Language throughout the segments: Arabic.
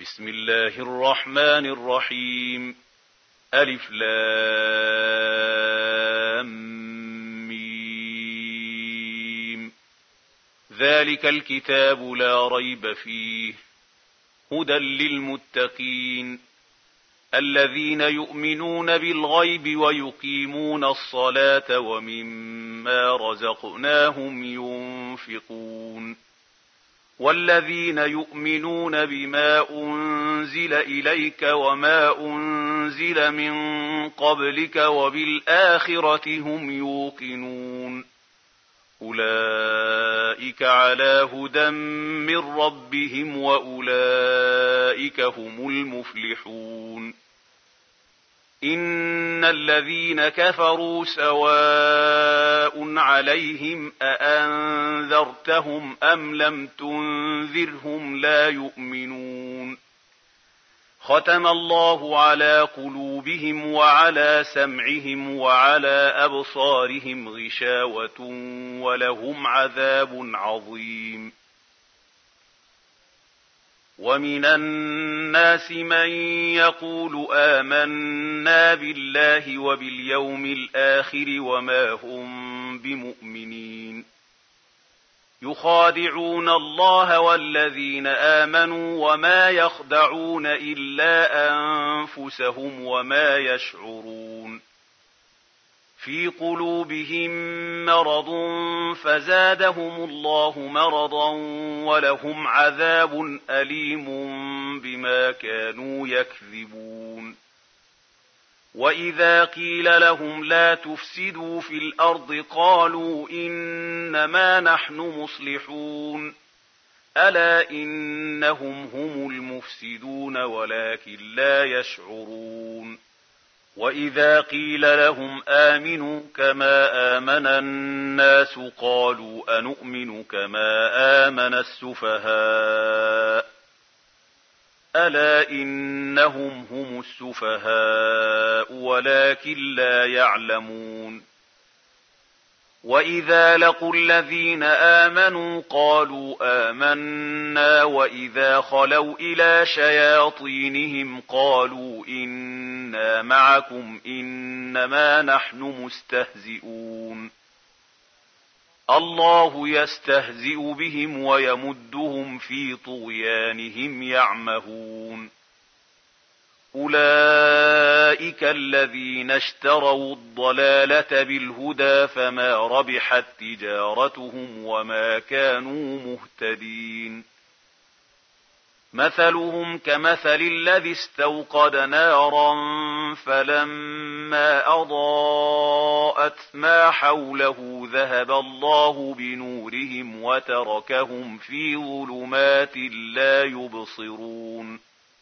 بسم الله الرحمن الرحيم ألف لام ميم ذلك الكتاب لا ريب فيه هدى للمتقين الذين يؤمنون بالغيب ويقيمون الصلاة ومما رزقناهم ينفقون والذين يؤمنون بما أنزل إليك وما أنزل من قبلك وبالآخرة هم يوقنون أولئك على هدى من ربهم وأولئك هم المفلحون إن الذين كفروا سواء عليهم أأنذرتهم أم لم تنذرهم لا يؤمنون ختم الله على قلوبهم وعلى سمعهم وعلى أبصارهم غشاوة ولهم عذاب عظيم ومن الناس من يقول آمنا بالله وباليوم الآخر وما هم بمؤمنين يخادعون الله والذين آمنوا وما يخدعون إلا أنفسهم وما يشعرون في قلوبهم مرض فزادهم الله مرضا ولهم عذاب أليم بما كانوا يكذبون وإذا قيل لهم لا تفسدوا في الأرض قالوا إنما نحن مصلحون ألا إنهم هم المفسدون ولكن لا يشعرون وإذا قيل لهم آمنوا كما آمن الناس قالوا أنؤمن كما آمن السفهاء ألا إنهم هم السفهاء ولكن لا يعلمون وإذا لقوا الذين آمنوا قالوا آمنا وإذا خلوا إلى شياطينهم قالوا إنا معكم إنما نحن مستهزئون الله يستهزئ بهم ويمدهم في طغيانهم يعمهون أولئك الذين اشتروا الضلالة بالهدى فما ربحت تجارتهم وما كانوا مهتدين مثلهم كمثل الذي استوقد نارا فلما أضاءت ما حوله ذهب الله بنورهم وتركهم في ظلمات لا يبصرون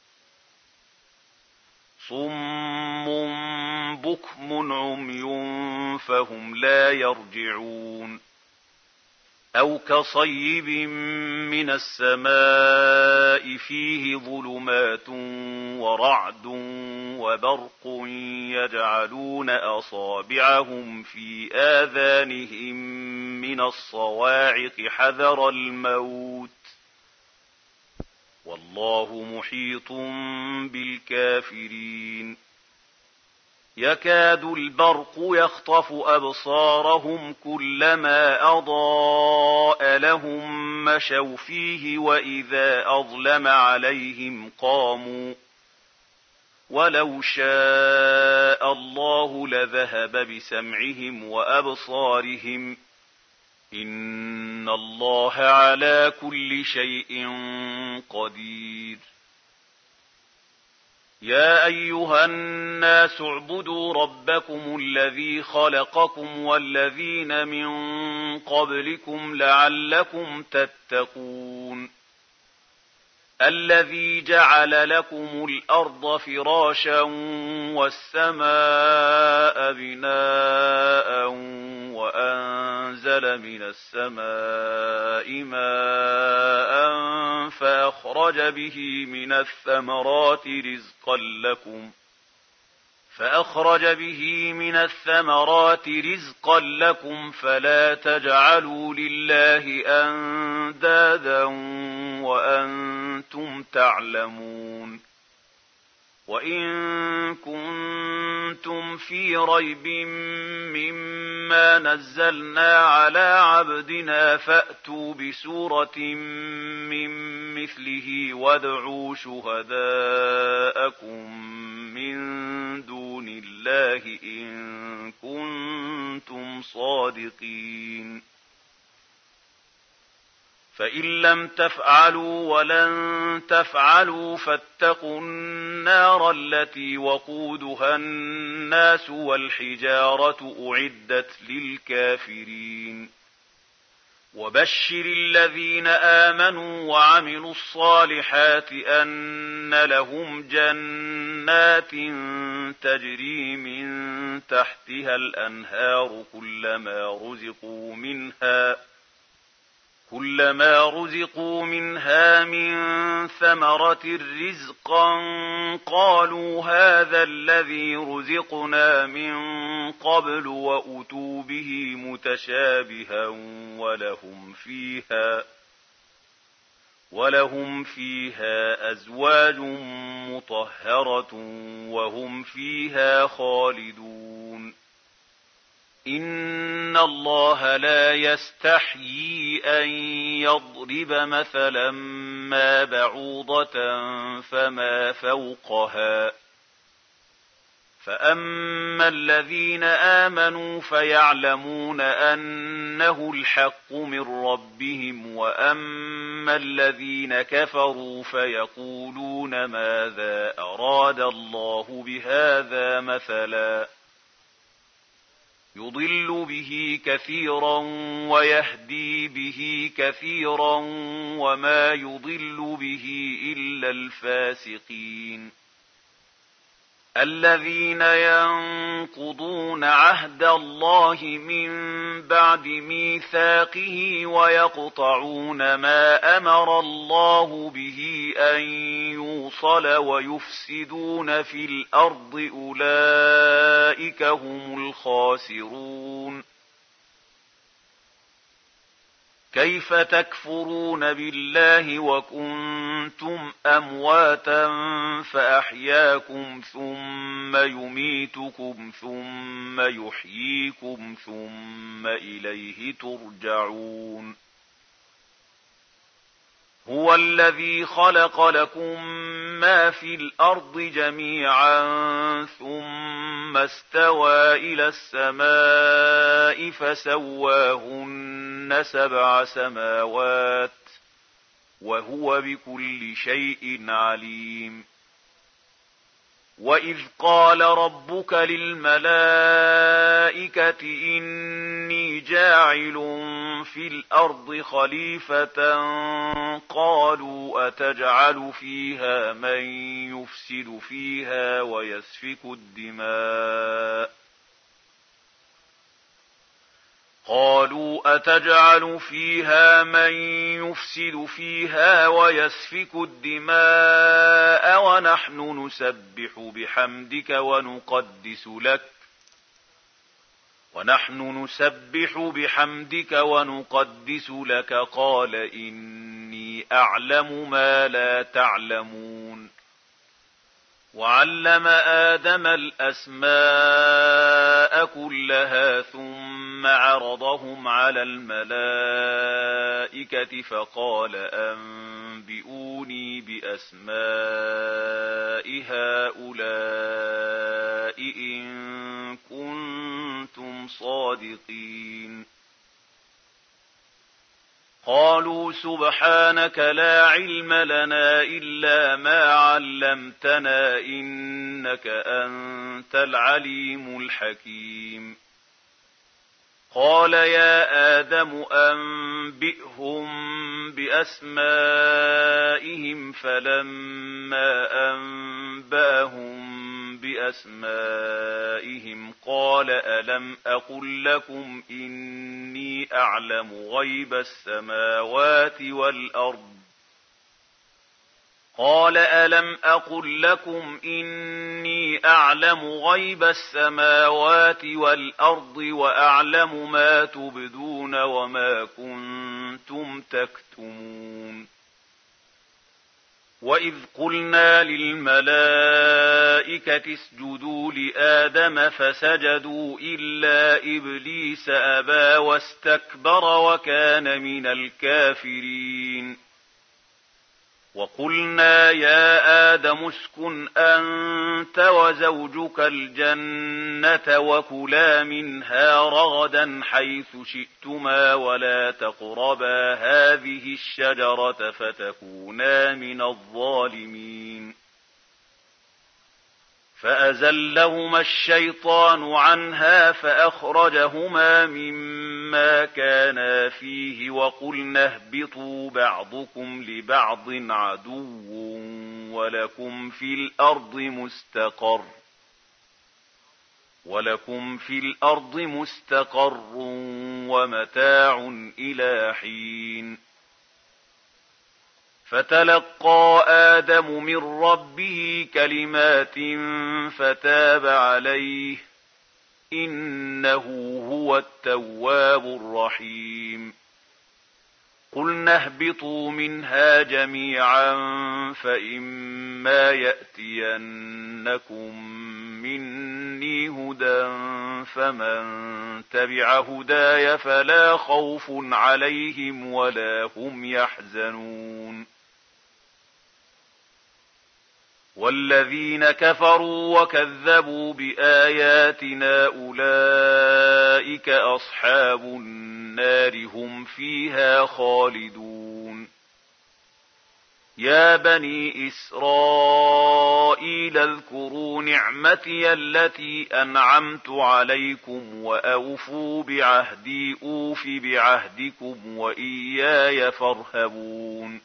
صم بكم عمي فهم لا يرجعون أو كصيب من السماء فيه ظلمات ورعد وبرق يجعلون أصابعهم في آذانهم من الصواعق حذر الموت والله محيط بالكافرين يكاد البرق يخطف أبصارهم كلما أضاء لهم مشوا فيه وإذا أظلم عليهم قاموا ولو شاء الله لذهب بسمعهم وأبصارهم إن الله على كل شيء قدير يا أيها الناس اعبدوا ربكم الذي خلقكم والذين من قبلكم لعلكم تتقون الذي جعل لكم الأرض فراشا والسماء بناء وأنزل من السماء ماء فأخرج به من الثمرات رزقا لكم فأخرج به من الثمرات رزقا لكم فلا تجعلوا لله أندادا وأنتم تعلمون وإن كنتم في ريب مما نزلنا على عبدنا فأتوا بسورة من مثله وادعوا شهداءكم من دون الله إن كنتم صادقين فإن لم تفعلوا ولن تفعلوا فاتقوا النار التي وقودها الناس والحجارة أعدت للكافرين وبشر الذين آمنوا وعملوا الصالحات أن لهم جنات تجري من تحتها الأنهار كلما رزقوا منها من ثمرة رزقا قالوا هذا الذي رزقنا من قبل وأتوا به متشابها ولهم فيها أزواج مطهرة وهم فيها خالدون إن الله لا يستحيي أن يضرب مثلا ما بعوضة فما فوقها فأما الذين آمنوا فيعلمون أنه الحق من ربهم وأما الذين كفروا فيقولون ماذا أراد الله بهذا مثلا يضل به كثيرا ويهدي به كثيرا وما يضل به إلا الفاسقين الذين ينقضون عهد الله من بعد ميثاقه ويقطعون ما أمر الله به أن يوصل ويفسدون في الأرض أولئك هم الخاسرون كيف تكفرون بالله وكنتم أمواتا فأحياكم ثم يميتكم ثم يحييكم ثم إليه ترجعون هو الذي خلق لكم ما في الأرض جميعا ثم استوى إلى السماء فسواهن 7 سماوات وهو بكل شيء عليم وإذ قال ربك للملائكة إني جاعل في الأرض خليفة قالوا أتجعل فيها من يفسد فيها ويسفك الدماء ونحن نسبح بحمدك ونقدس لك قال إني أعلم ما لا تعلمون وعلم آدم الأسماء كلها ثم عرضهم على الملائكة فقال أنبئوني بأسماء هؤلاء إن كنتم صادقين قالوا سبحانك لا علم لنا إلا ما علمتنا إنك أنت العليم الحكيم قال يا آدم أنبئهم بأسمائهم فلما أنبأهم بأسمائهم قال ألم أقل لكم إني أعلم غيب السماوات والأرض قال ألم أقل لكم إني أعلم غيب السماوات والأرض وأعلم ما تبدون وما كنتم تكتمون وإذ قلنا للملائكة اسجدوا لآدم فسجدوا إلا إبليس أبى واستكبر وكان من الكافرين وقلنا يا آدم اسكن أنت وزوجك الجنة وكلا منها رغدا حيث شئتما ولا تقربا هذه الشجرة فتكونا من الظالمين فأزلهما الشيطان عنها فأخرجهما مما كانا فيه وقلنا اهبطوا بعضكم لبعض عدو ولكم في الأرض مستقر ومتاع إلى حين فتلقى آدم من ربه كلمات فتاب عليه إنه هو التواب الرحيم قلنا اهبطوا منها جميعا فإما يأتينكم مني هدى فمن تبع هداي فلا خوف عليهم ولا هم يحزنون والذين كفروا وكذبوا بآياتنا أولئك أصحاب النار هم فيها خالدون يا بني إسرائيل اذكروا نعمتي التي أنعمت عليكم وأوفوا بعهدي أوف بعهدكم وإياي فارهبون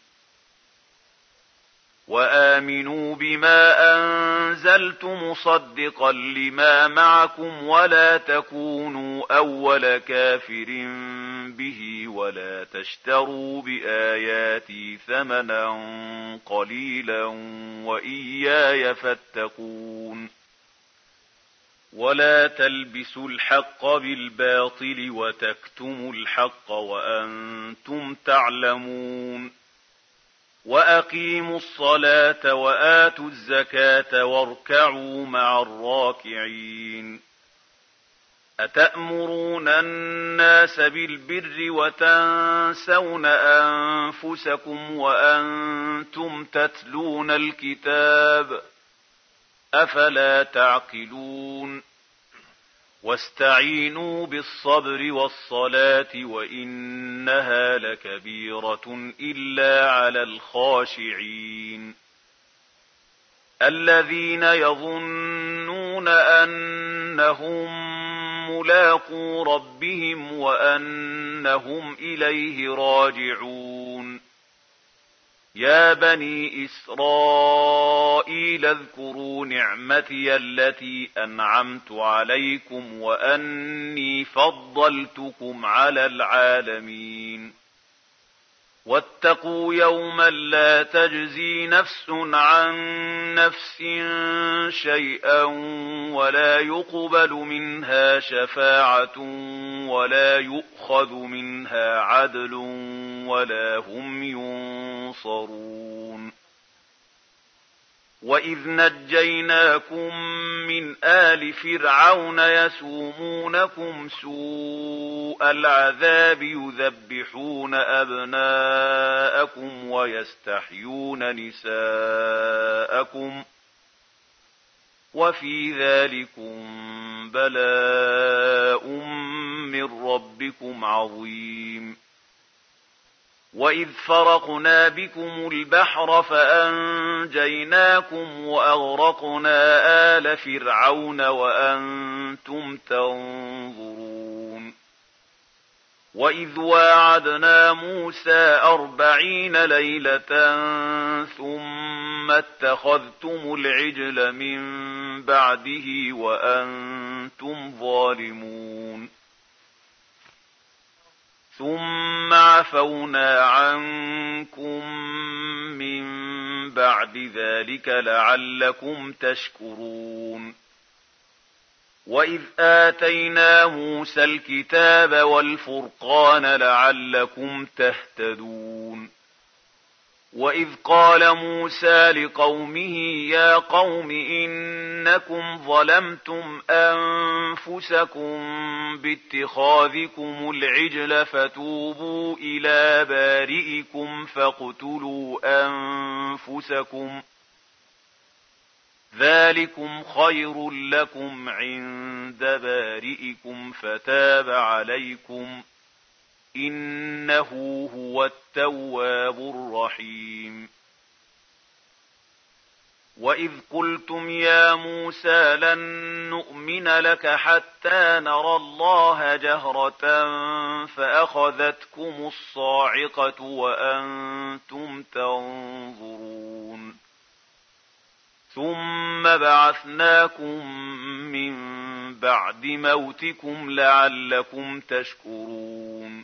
وآمنوا بما أنزلت مصدقا لما معكم ولا تكونوا أول كافر به ولا تشتروا بآياتي ثمنا قليلا وإياي فاتقون ولا تلبسوا الحق بالباطل وتكتموا الحق وأنتم تعلمون وأقيموا الصلاة وآتوا الزكاة واركعوا مع الراكعين أتأمرون الناس بالبر وتنسون أنفسكم وأنتم تتلون الكتاب أفلا تعقلون واستعينوا بالصبر والصلاة وإنها لكبيرة إلا على الخاشعين الذين يظنون أنهم ملاقو ربهم وأنهم إليه راجعون يا بني إسرائيل اذكروا نعمتي التي أنعمت عليكم وأني فضلتكم على العالمين واتقوا يوما لا تجزي نفس عن نفس شيئا ولا يقبل منها شفاعة ولا يؤخذ منها عدل ولا هم ينصرون وإذ نجيناكم من آل فرعون يسومونكم سوء العذاب يذبحون أبناءكم ويستحيون نساءكم وفي ذلكم بلاء من ربكم عظيم وإذ فرقنا بكم البحر فأنجيناكم وأغرقنا آل فرعون وأنتم تنظرون وإذ واعدنا موسى 40 ليلة ثم اتخذتم العجل من بعده وأنتم ظالمون ثم عفونا عنكم من بعد ذلك لعلكم تشكرون. وإذ آتينا موسى الكتاب والفرقان لعلكم تهتدون. وإذ قال موسى لقومه يا قوم إنكم ظلمتم أنفسكم باتخاذكم العجل فتوبوا إلى بارئكم فاقتلوا أنفسكم ذلكم خير لكم عند بارئكم فتاب عليكم إنه هو التواب الرحيم. وإذ قلتم يا موسى لن نؤمن لك حتى نرى الله جهرة فأخذتكم الصاعقة وأنتم تنظرون ثم بعثناكم من بعد موتكم لعلكم تشكرون.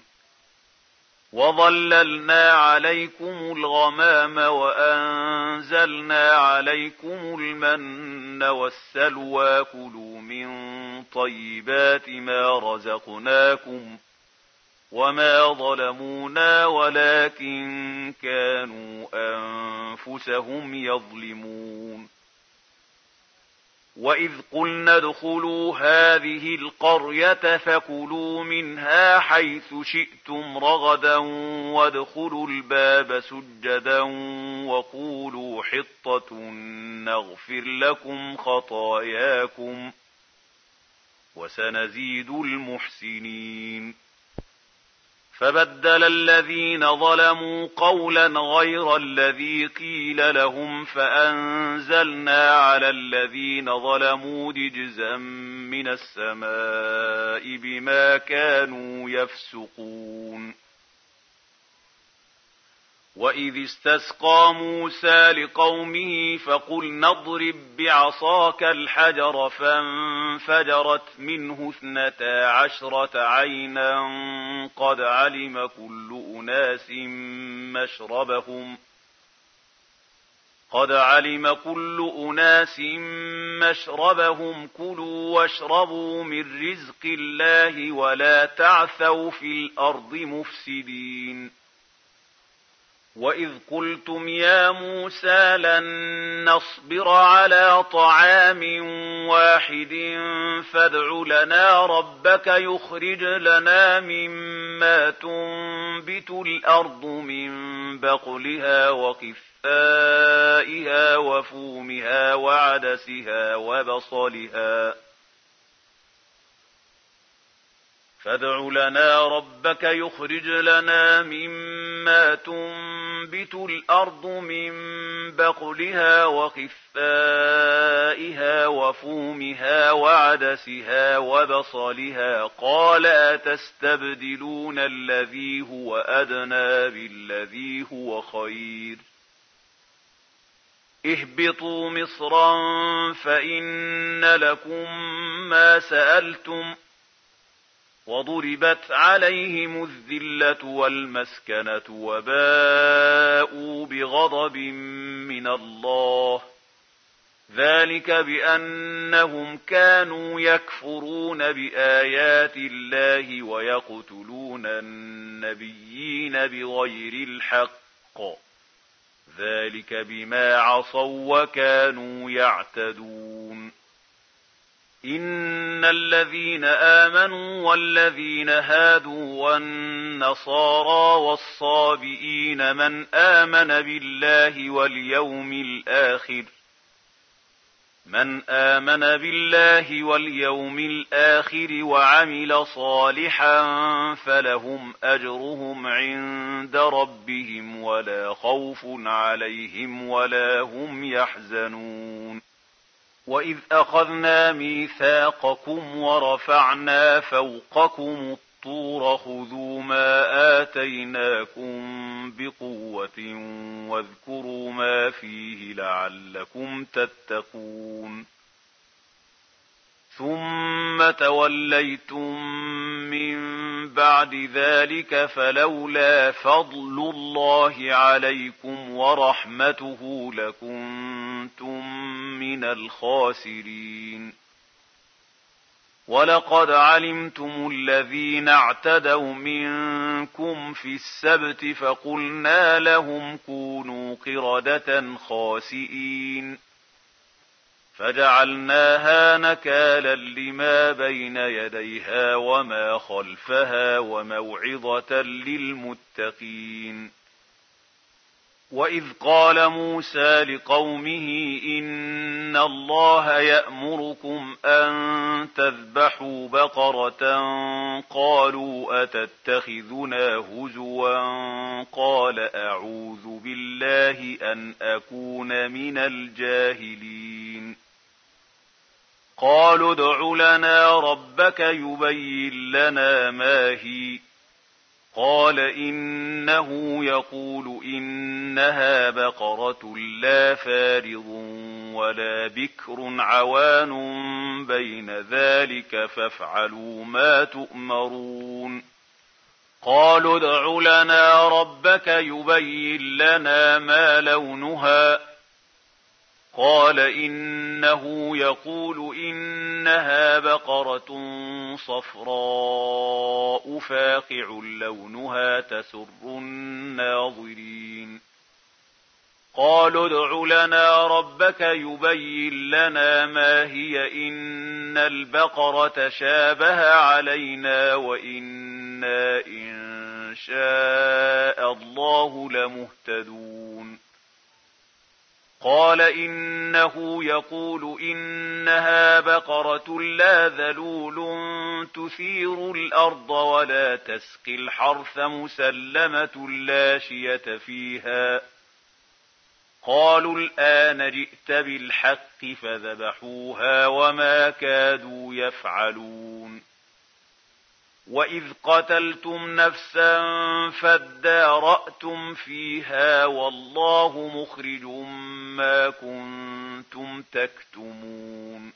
وظللنا عليكم الغمام وأنزلنا عليكم المن والسلوى كلوا من طيبات ما رزقناكم وما ظلمونا ولكن كانوا أنفسهم يظلمون. وإذ قلنا ادخلوا هذه القرية فكلوا منها حيث شئتم رغدا وادخلوا الباب سجدا وقولوا حطة نغفر لكم خطاياكم وسنزيد المحسنين. فبدل الذين ظلموا قولا غير الذي قيل لهم فأنزلنا على الذين ظلموا رجزا من السماء بما كانوا يفسقون. وإذ استسقى موسى لقومه فقلنا اضرب بعصاك الحجر فانفجرت منه 12 عينا قد علم كل أناس مشربهم كلوا واشربوا من رزق الله ولا تعثوا في الأرض مفسدين. وإذ قلتم يا موسى لن نصبر على طعام واحد فادع لنا ربك يخرج لنا مما تنبت الأرض من بقلها وقثائها وفومها وعدسها وبصلها فادع لنا ربك يخرج لنا مما تنبت الأرض من بقلها وقثائها وفومها وعدسها وبصلها قال أتستبدلون الذي هو أدنى بالذي هو خير اهبطوا مصرا فإن لكم ما سألتم وضربت عليهم الذلة والمسكنة وباءوا بغضب من الله ذلك بأنهم كانوا يكفرون بآيات الله ويقتلون النبيين بغير الحق ذلك بما عصوا وكانوا يعتدون. إن الذين آمنوا والذين هادوا والنصارى والصابئين من آمن بالله واليوم الآخر وعمل صالحا فلهم أجرهم عند ربهم ولا خوف عليهم ولا هم يحزنون. وإذ أخذنا ميثاقكم ورفعنا فوقكم الطور خذوا ما آتيناكم بقوة واذكروا ما فيه لعلكم تتقون. ثم توليتم من بعد ذلك فلولا فضل الله عليكم ورحمته لكنتم من الخاسرين. ولقد علمتم الذين اعتدوا منكم في السبت فقلنا لهم كونوا قردة خاسئين فجعلناها نكالا لما بين يديها وما خلفها وموعظة للمتقين. وإذ قال موسى لقومه إن الله يأمركم أن تذبحوا بقرة قالوا أتتخذنا هزوا قال أعوذ بالله أن أكون من الجاهلين. قالوا ادع لنا ربك يبين لنا ما هي قال إنه يقول إنها بقرة لا فارض ولا بكر عوان بين ذلك فافعلوا ما تؤمرون. قالوا ادع لنا ربك يبين لنا ما لونها قال إنه يقول إنها بقرة صفراء فاقع لونها تسر الناظرين. قالوا ادع لنا ربك يبين لنا ما هي إن البقرة شابه علينا وإنا إن شاء الله لمهتدون. قال إنه يقول إنها بقرة لا ذلول تثير الأرض ولا تسقي الحرث مسلمة لا شية فيها. قالوا الآن جئت بالحق فذبحوها وما كادوا يفعلون. وإذ قتلتم نفسا فادارأتم فيها والله مخرج ما كنتم تكتمون.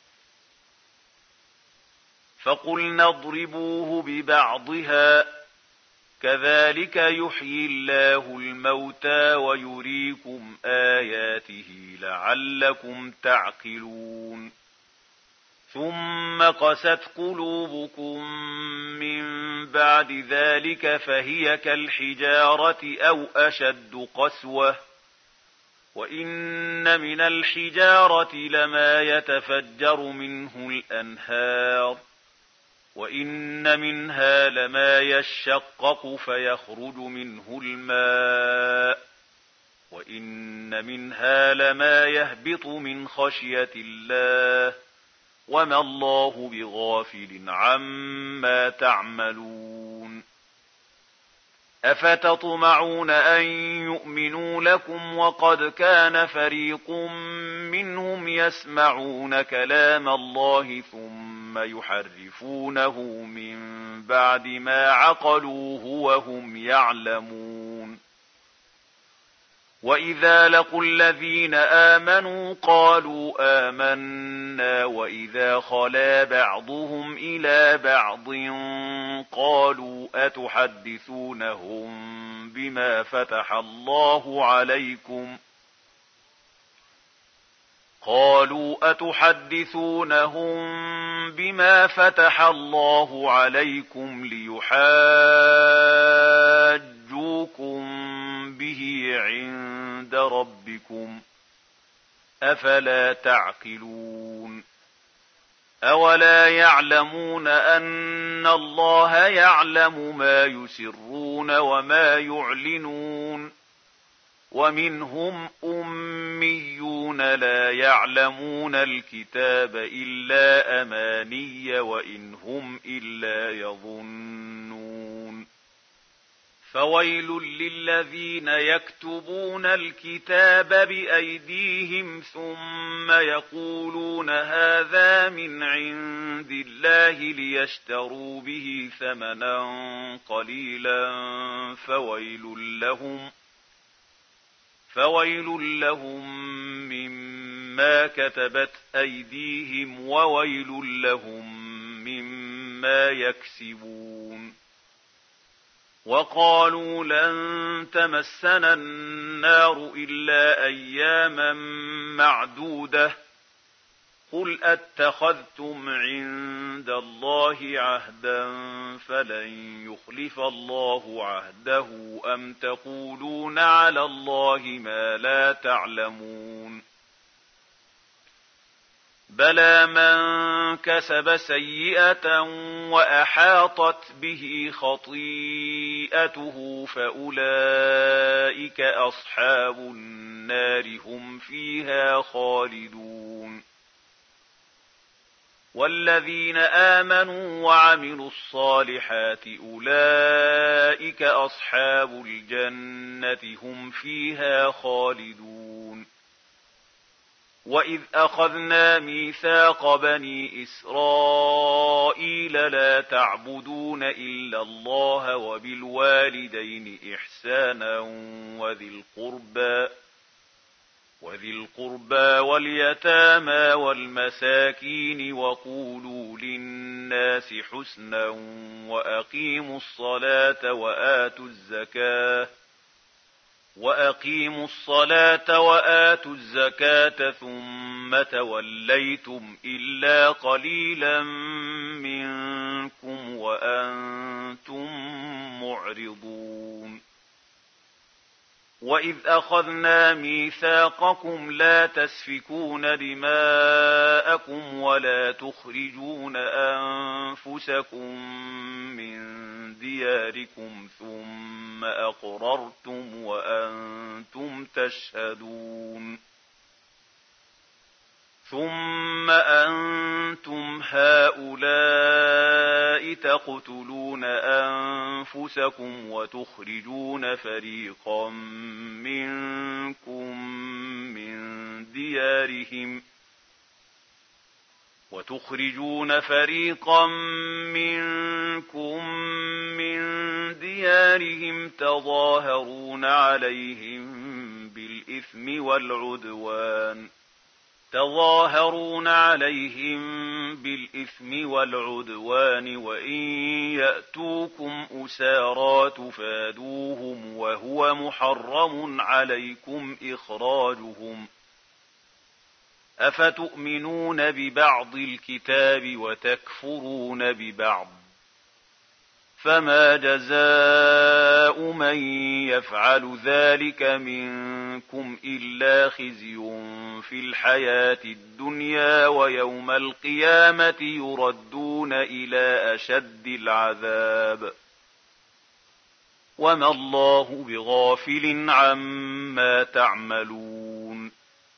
فقلنا اضربوه ببعضها كذلك يحيي الله الموتى ويريكم آياته لعلكم تعقلون. ثم قست قلوبكم من بعد ذلك فهي كالحجارة أو أشد قسوة وإن من الحجارة لما يتفجر منه الأنهار وإن منها لما يشقق فيخرج منه الماء وإن منها لما يهبط من خشية الله وما الله بغافل عما تعملون. أفتطمعون أن يؤمنوا لكم وقد كان فريق منهم يسمعون كلام الله ثم يحرفونه من بعد ما عقلوه وهم يعلمون. وإذا لقوا الذين آمنوا قالوا آمنا وإذا خلا بعضهم إلى بعض قالوا أتحدثونهم بما فتح الله عليكم ليحاجوكم به عند ربكم أفلا تعقلون. أولا يعلمون أن الله يعلم ما يسرون وما يعلنون ومنهم أميون لا يعلمون الكتاب إلا أماني وإن هم إلا يظنون. فويل للذين يكتبون الكتاب بأيديهم ثم يقولون هذا من عند الله ليشتروا به ثمنا قليلا فويل لهم مما مما كتبت أيديهم وويل لهم مما يكسبون. وقالوا لن تمسنا النار إلا أياما معدودة قل أتخذتم عند الله عهدا فلن يخلف الله عهده أم تقولون على الله ما لا تعلمون. بلى من كسب سيئة وأحاطت به خطيئته فأولئك أصحاب النار هم فيها خالدون. والذين آمنوا وعملوا الصالحات أولئك أصحاب الجنة هم فيها خالدون. وإذ أخذنا ميثاق بني إسرائيل لا تعبدون إلا الله وبالوالدين إحسانا وذي القربى واليتامى والمساكين وقولوا للناس حسنا وأقيموا الصلاة وآتوا الزكاة ثم توليتم إلا قليلا منكم وأنتم معرضون. وإذ أخذنا ميثاقكم لا تسفكون دماءكم ولا تخرجون أنفسكم من دياركم ثم أقررتم وأنتم تشهدون. ثم أنتم هؤلاء تقتلون أنفسكم وتخرجون فريقا منكم من ديارهم تظاهرون عليهم بالإثم والعدوان وإن يأتوكم أسارى تفادوهم وهو محرم عليكم إخراجهم. أفتؤمنون ببعض الكتاب وتكفرون ببعض فما جزاء من يفعل ذلك منكم إلا خزي في الحياة الدنيا ويوم القيامة يردون إلى أشد العذاب وما الله بغافل عما تعملون.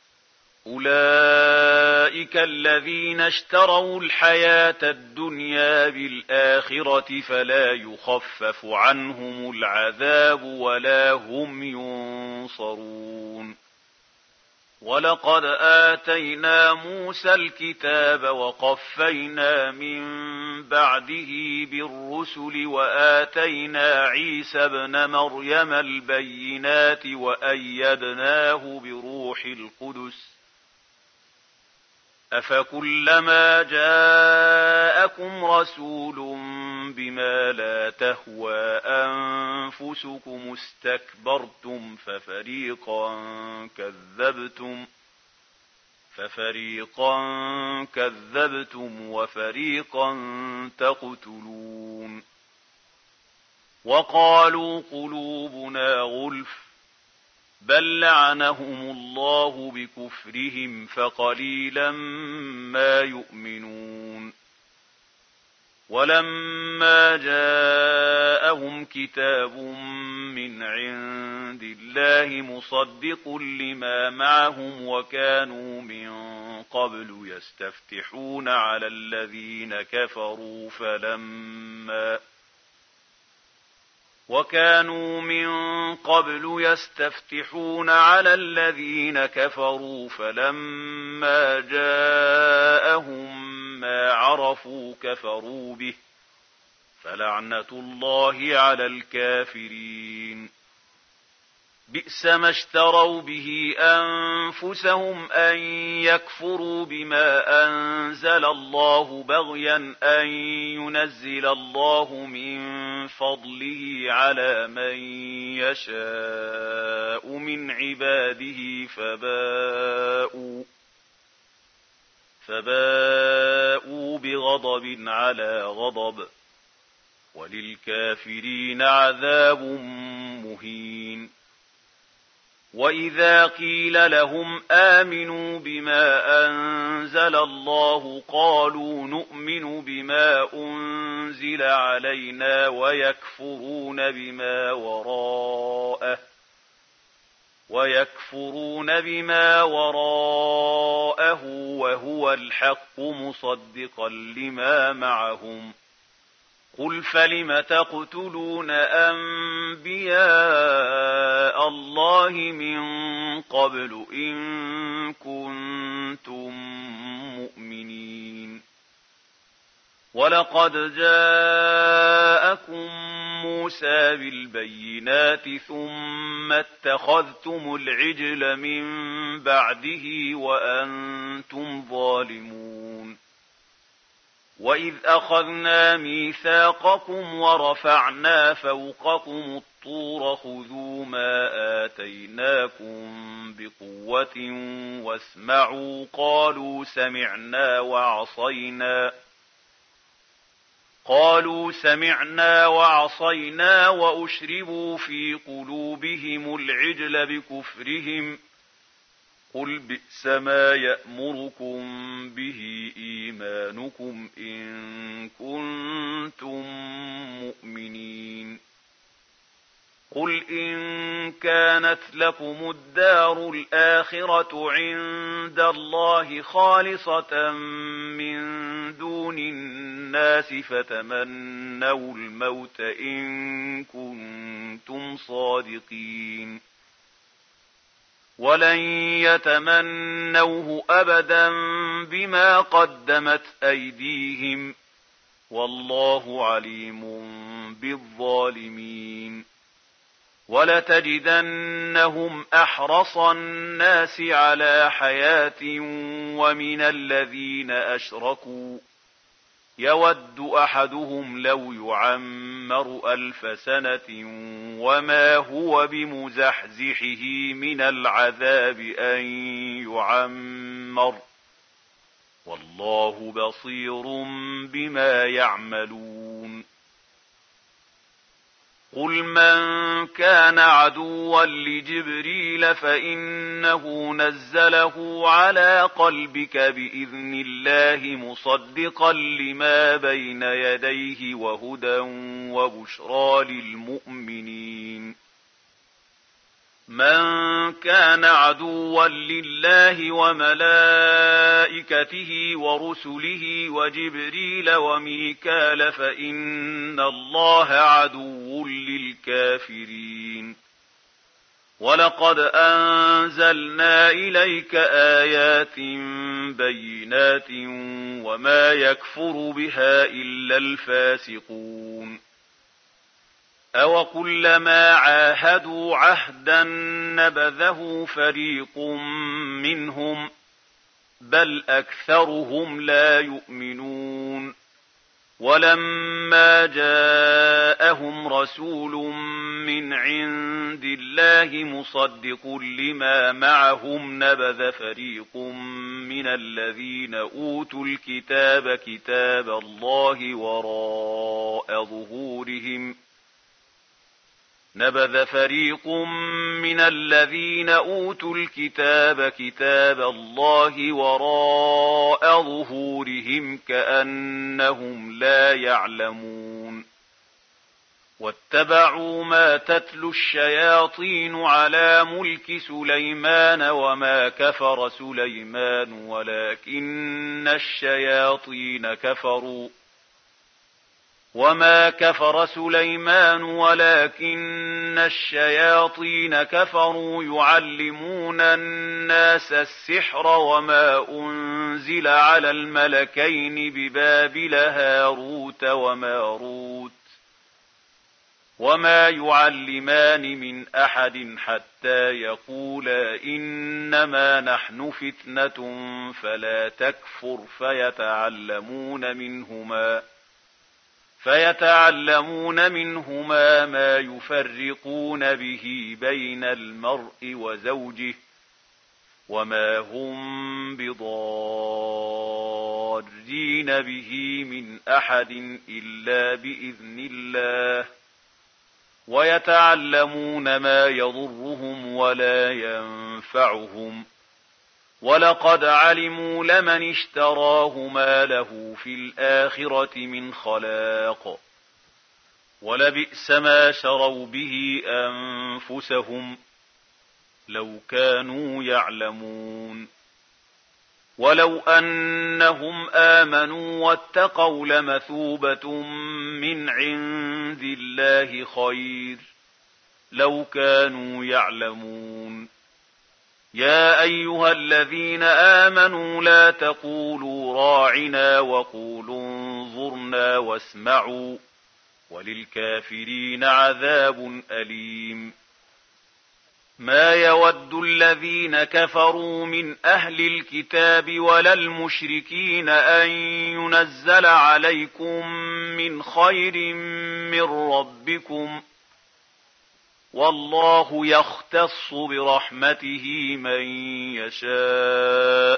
أولئك الذين اشتروا الحياة الدنيا بالآخرة فلا يخفف عنهم العذاب ولا هم ينصرون. ولقد آتينا موسى الكتاب وقفينا من بعده بالرسل وآتينا عيسى ابن مريم البينات وأيدناه بروح القدس أفكلما جاءكم رسول بما لا تهوى أنفسكم استكبرتم ففريقا كذبتم وفريقا تقتلون. وقالوا قلوبنا غلف بل لعنهم الله بكفرهم فقليلا ما يؤمنون. ولما جاءهم كتاب من عند الله مصدق لما معهم وكانوا من قبل يستفتحون على الذين كفروا فلما جاءهم ما عرفوا كفروا به فلعنة الله على الكافرين. بئس ما اشتروا به أنفسهم أن يكفروا بما أنزل الله بغيا أن ينزل الله من فضله على من يشاء من عباده فباءوا بغضب على غضب وللكافرين عذاب مهين. وإذا قيل لهم آمنوا بما أنزل الله قالوا نؤمن بما أنزل علينا ويكفرون بما وراءه وهو الحق مصدقا لما معهم. قل فلم تقتلون أنبياء الله من قبل إن كنتم مؤمنين. ولقد جاءكم موسى بالبينات ثم اتخذتم العجل من بعده وأنتم ظالمون. وإذ أخذنا ميثاقكم ورفعنا فوقكم الطور خذوا ما آتيناكم بقوة واسمعوا قالوا سمعنا وعصينا وأشربوا في قلوبهم العجل بكفرهم. قل بئس ما يأمركم به إيمانكم إن كنتم مؤمنين. قل إن كانت لكم الدار الآخرة عند الله خالصة من دون الناس فتمنوا الموت إن كنتم صادقين. ولن يتمنوه أبدا بما قدمت أيديهم والله عليم بالظالمين. ولتجدنهم أحرص الناس على حياة ومن الذين أشركوا يود أحدهم لو يعمر 1000 سنة وما هو بمزحزحه من العذاب أن يعمر والله بصير بما يعملون. قل من كان عدوا لجبريل فإنه نزله على قلبك بإذن الله مصدقا لما بين يديه وهدى وبشرى للمؤمنين. من كان عدوا لله وملائكته ورسله وجبريل وميكال فإن الله عدو للكافرين. ولقد أنزلنا إليك آيات بينات وما يكفر بها إلا الفاسقون. أوكلما عاهدوا عهدا نبذه فريق منهم بل أكثرهم لا يؤمنون. ولما جاءهم رسول من عند الله مصدق لما معهم نبذ فريق من الذين أوتوا الكتاب كتاب الله وراء ظهورهم نبذ فريق من الذين أوتوا الكتاب كتاب الله وراء ظهورهم كأنهم لا يعلمون. واتبعوا ما تتلو الشياطين على ملك سليمان وما كفر سليمان ولكن الشياطين كفروا يعلمون الناس السحر وما أنزل على الملكين ببابل هاروت وماروت وما يعلمان من أحد حتى يقولا إنما نحن فتنة فلا تكفر فيتعلمون منهما ما يفرقون به بين المرء وزوجه وما هم بضارين به من أحد إلا بإذن الله ويتعلمون ما يضرهم ولا ينفعهم ولقد علموا لمن اشتراه ما له في الآخرة من خلاق ولبئس ما شروا به أنفسهم لو كانوا يعلمون ولو أنهم آمنوا واتقوا لمثوبة من عند الله خير لو كانوا يعلمون يا أيها الذين آمنوا لا تقولوا راعنا وقولوا انظرنا واسمعوا وللكافرين عذاب أليم ما يود الذين كفروا من أهل الكتاب ولا المشركين أن ينزل عليكم من خير من ربكم والله يختص برحمته من يشاء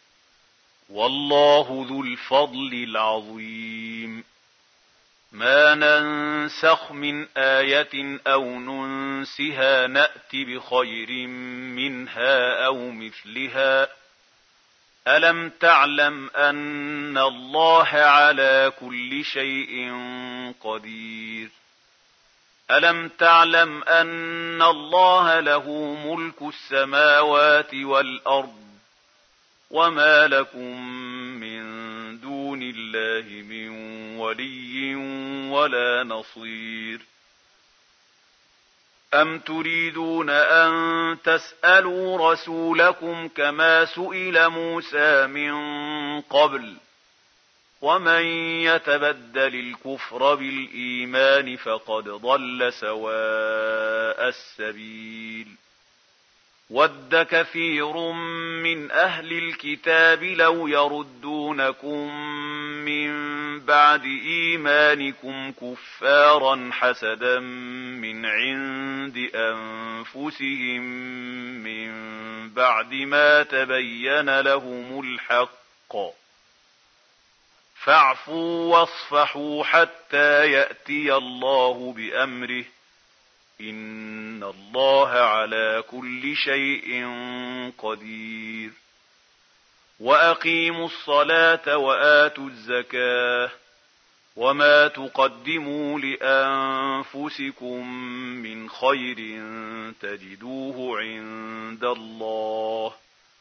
والله ذو الفضل العظيم ما ننسخ من آية أو ننسها نأت بخير منها أو مثلها ألم تعلم أن الله على كل شيء قدير ألم تعلم أن الله له ملك السماوات والأرض وما لكم من دون الله من ولي ولا نصير أم تريدون أن تسألوا رسولكم كما سئل موسى من قبل ومن يتبدل الكفر بالإيمان فقد ضل سواء السبيل ود كثير من أهل الكتاب لو يردونكم من بعد إيمانكم كفارا حسدا من عند أنفسهم من بعد ما تبين لهم الحق فاعفوا واصفحوا حتى يأتي الله بأمره إن الله على كل شيء قدير وأقيموا الصلاة وآتوا الزكاة وما تقدموا لأنفسكم من خير تجدوه عند الله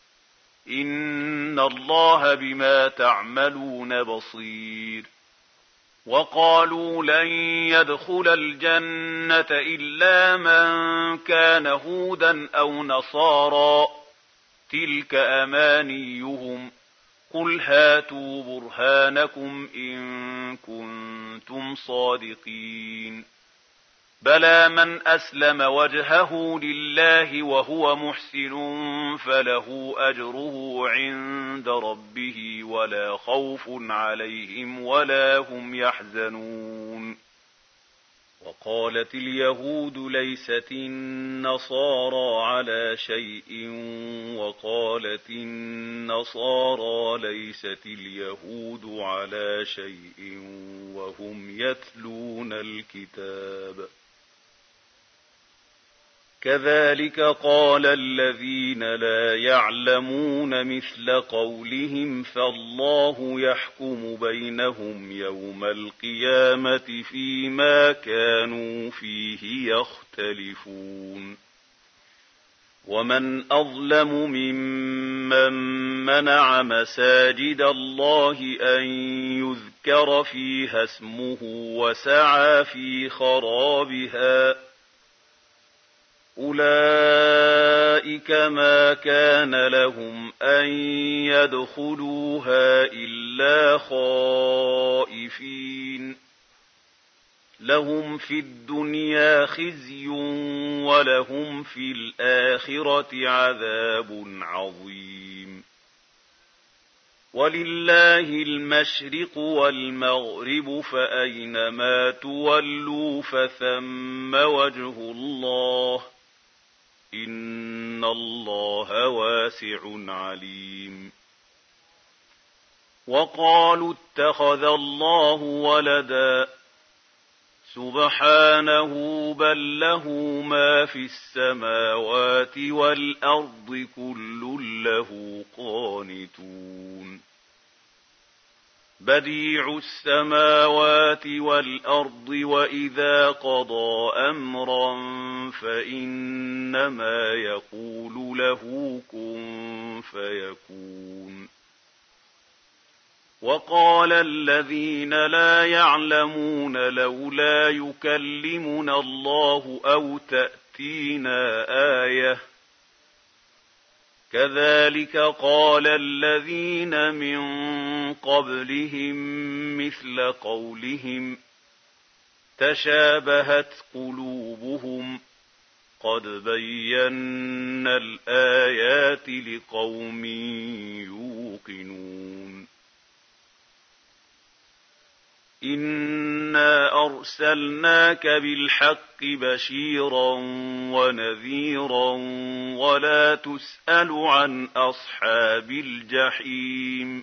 إن الله بما تعملون بصير وقالوا لن يدخل الجنة إلا من كان هودا أو نصارى تلك أمانيهم قل هاتوا برهانكم إن كنتم صادقين بلى من أسلم وجهه لله وهو محسن فله أجره عند ربه ولا خوف عليهم ولا هم يحزنون وقالت اليهود ليست النصارى على شيء وقالت النصارى ليست اليهود على شيء وهم يتلون الكتاب كذلك قال الذين لا يعلمون مثل قولهم فالله يحكم بينهم يوم القيامة فيما كانوا فيه يختلفون ومن أظلم ممن منع مساجد الله أن يذكر فيها اسمه وسعى في خرابها أولئك ما كان لهم أن يدخلوها إلا خائفين لهم في الدنيا خزي ولهم في الآخرة عذاب عظيم. ولله المشرق والمغرب فأينما تولوا فثم وجه الله إن الله واسع عليم. وقالوا اتخذ الله ولدا سبحانه بل له ما في السماوات والأرض كل له قانتون. بديع السماوات والأرض وإذا قضى أمرا فإنما يقول له كن فيكون. وقال الذين لا يعلمون لولا يكلمنا الله أو تأتينا آية كذلك قال الذين من قبلهم مثل قولهم تشابهت قلوبهم قد بينا الآيات لقوم يوقنون. إنا أرسلناك بالحق بشيرا ونذيرا ولا تسأل عن أصحاب الجحيم.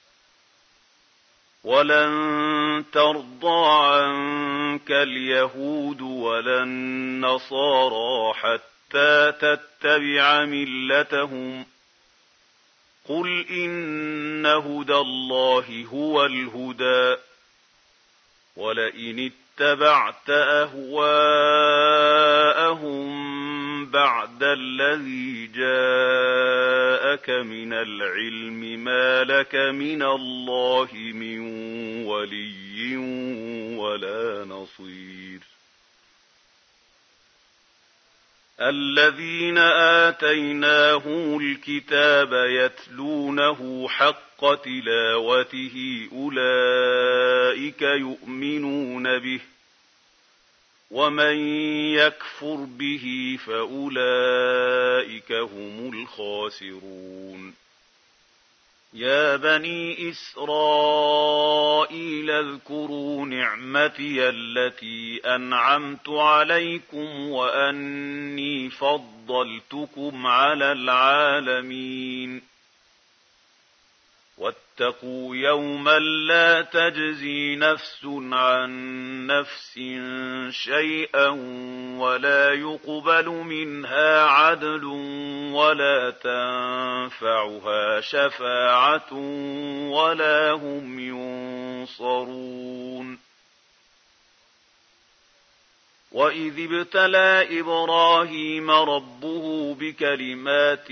ولن ترضى عنك اليهود ولا النصارى حتى تتبع ملتهم قل إن هدى الله هو الهدى ولئن اتبعت أهواءهم بعد الذي جاءك من العلم ما لك من الله من ولي ولا نصير. الذين آتيناهم الكتاب يتلونه حق تلاوته أولئك يؤمنون به ومن يكفر به فأولئك هم الخاسرون. يا بني إسرائيل اذكروا نعمتي التي أنعمت عليكم وأني فضلتكم على العالمين. واتقوا يوما لا تجزي نفس عن نفس شيئا ولا يقبل منها عدل ولا تنفعها شفاعة ولا هم ينصرون. وإذ ابتلى إبراهيم ربه بكلمات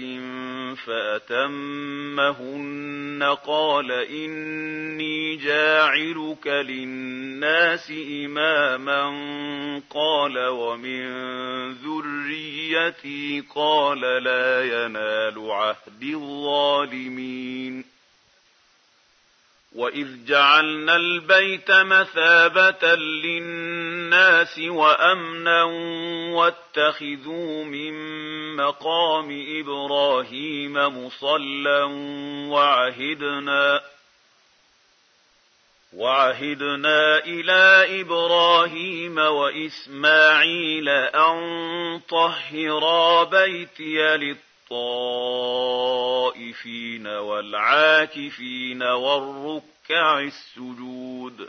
فأتمهن قال إني جاعلك للناس إماما قال ومن ذريتي قال لا ينال عهد الظالمين. وإذ جعلنا البيت مثابة للناس وأمنا واتخذوا من مقام إبراهيم مصلى وعهدنا إلى إبراهيم وإسماعيل أن طهرا بيتي للطائفين والعاكفين والركع السجود.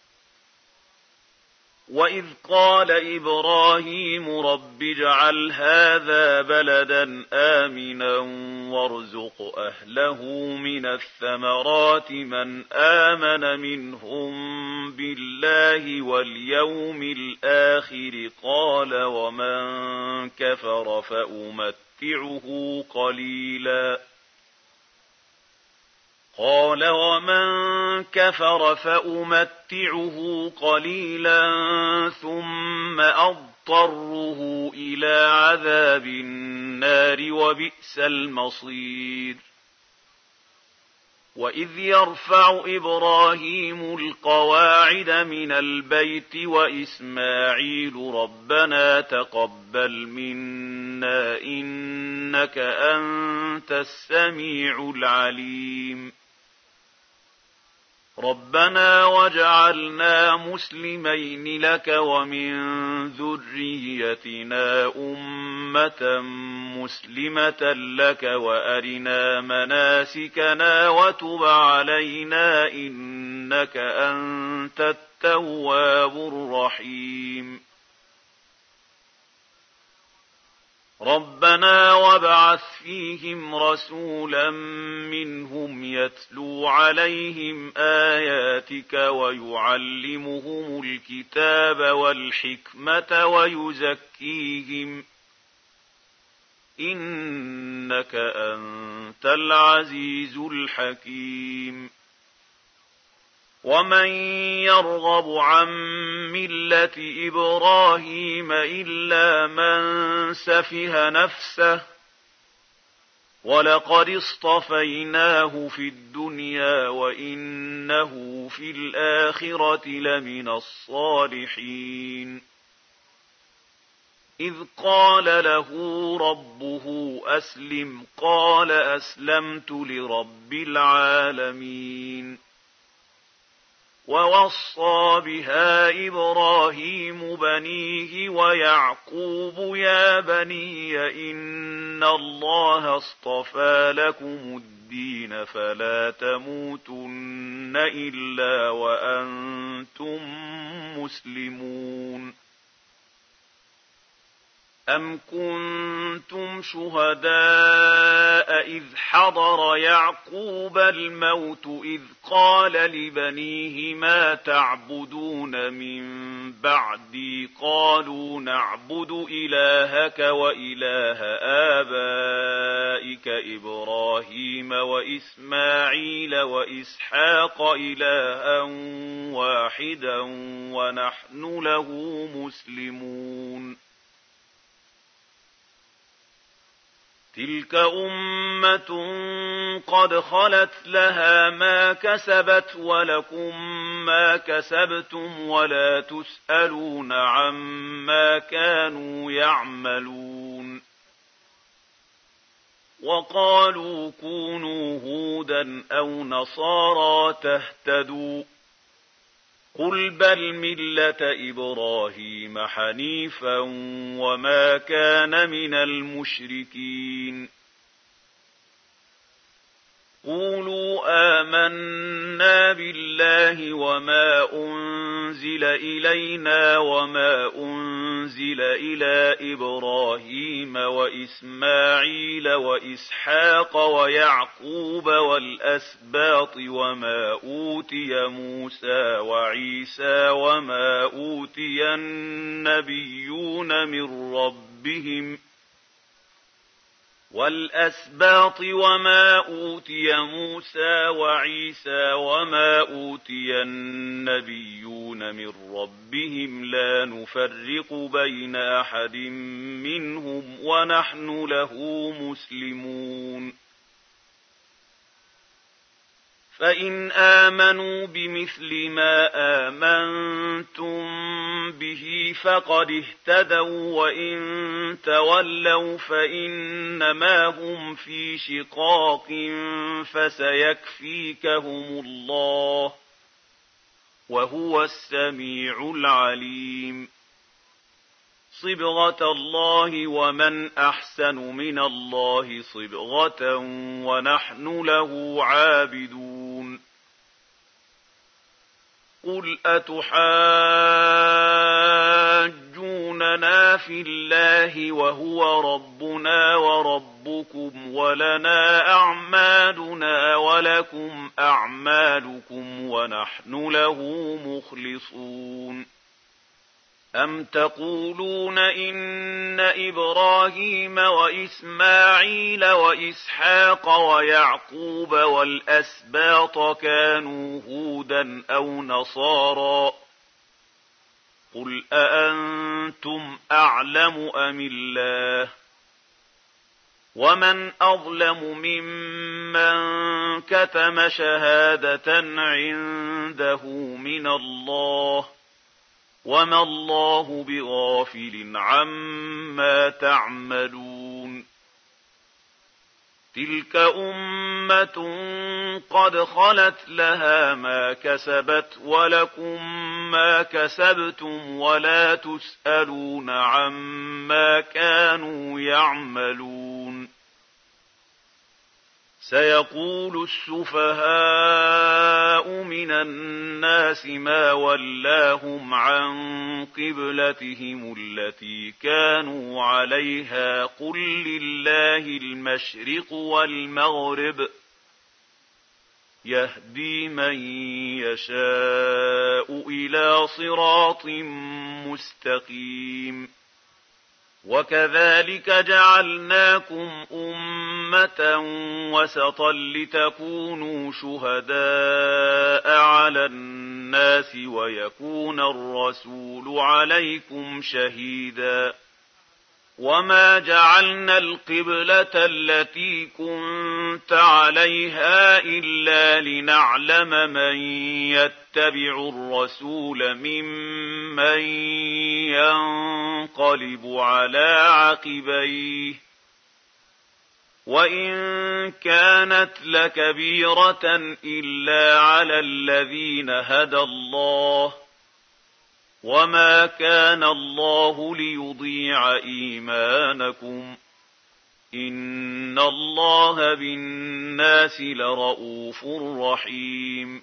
وإذ قال إبراهيم رب اجعل هذا بلدا آمنا وارزق أهله من الثمرات من آمن منهم بالله واليوم الآخر قال ومن كفر فأمتعه قليلا ثم أضطره إلى عذاب النار وبئس المصير. وإذ يرفع إبراهيم القواعد من البيت وإسماعيل ربنا تقبل منا إنك أنت السميع العليم ربنا واجعلنا مسلمين لك ومن ذريتنا أمة مسلمة لك وأرنا مناسكنا وتب علينا إنك أنت التواب الرحيم ربنا وابعث فيهم رسولا منهم يتلو عليهم آياتك ويعلمهم الكتاب والحكمة ويزكيهم إنك أنت العزيز الحكيم ومن يرغب عن ملة إبراهيم إلا من سفه نفسه ولقد اصطفيناه في الدنيا وإنه في الآخرة لمن الصالحين إذ قال له ربه أسلم قال أسلمت لرب العالمين ووصى بها إبراهيم بنيه ويعقوب يا بني إن الله اصطفى لكم الدين فلا تموتن إلا وأنتم مسلمون أم كنتم شهداء إذ حضر يعقوب الموت إذ قال لبنيه ما تعبدون من بعدي قالوا نعبد إلهك وإله آبائك إبراهيم وإسماعيل وإسحاق إلها واحدا ونحن له مسلمون تلك أمة قد خلت لها ما كسبت ولكم ما كسبتم ولا تسألون عما كانوا يعملون وقالوا كونوا هودا أو نصارى تهتدوا قل بل ملة إبراهيم حنيفا وما كان من المشركين قولوا آمنا بالله وما أنزل إلينا وما أنزل إلى إبراهيم وإسماعيل وإسحاق ويعقوب والأسباط وما أوتي موسى وعيسى وما أوتي النبيون من ربهم والأسباط وما أوتي موسى وعيسى وما أوتي النبيون من ربهم لا نفرق بين أحد منهم ونحن له مسلمون فإن آمنوا بمثل ما آمنتم به فقد اهتدوا وإن تولوا فإنما هم في شقاق فسيكفيكهم الله وهو السميع العليم صبغة الله ومن أحسن من الله صبغة ونحن له عابدون قل أتحاجوننا في الله وهو ربنا وربكم ولنا أعمالنا ولكم أعمالكم ونحن له مخلصون أم تقولون إن إبراهيم وإسماعيل وإسحاق ويعقوب والأسباط كانوا هودا أو نصارى قل أأنتم أعلم أم الله ومن أظلم ممن كتم شهادة عنده من الله وما الله بغافل عما تعملون تلك أمة قد خلت لها ما كسبت ولكم ما كسبتم ولا تسألون عما كانوا يعملون سيقول السفهاء من الناس ما ولاهم عن قبلتهم التي كانوا عليها قل لله المشرق والمغرب يهدي من يشاء إلى صراط مستقيم وكذلك جعلناكم أمة وسطا لتكونوا شهداء على الناس ويكون الرسول عليكم شهيدا وما جعلنا القبلة التي كنت عليها إلا لنعلم من يتبع الرسول ممن ينقلب على عقبيه وإن كانت لكبيرة إلا على الذين هدى الله وما كان الله ليضيع إيمانكم إن الله بالناس لرءوف رحيم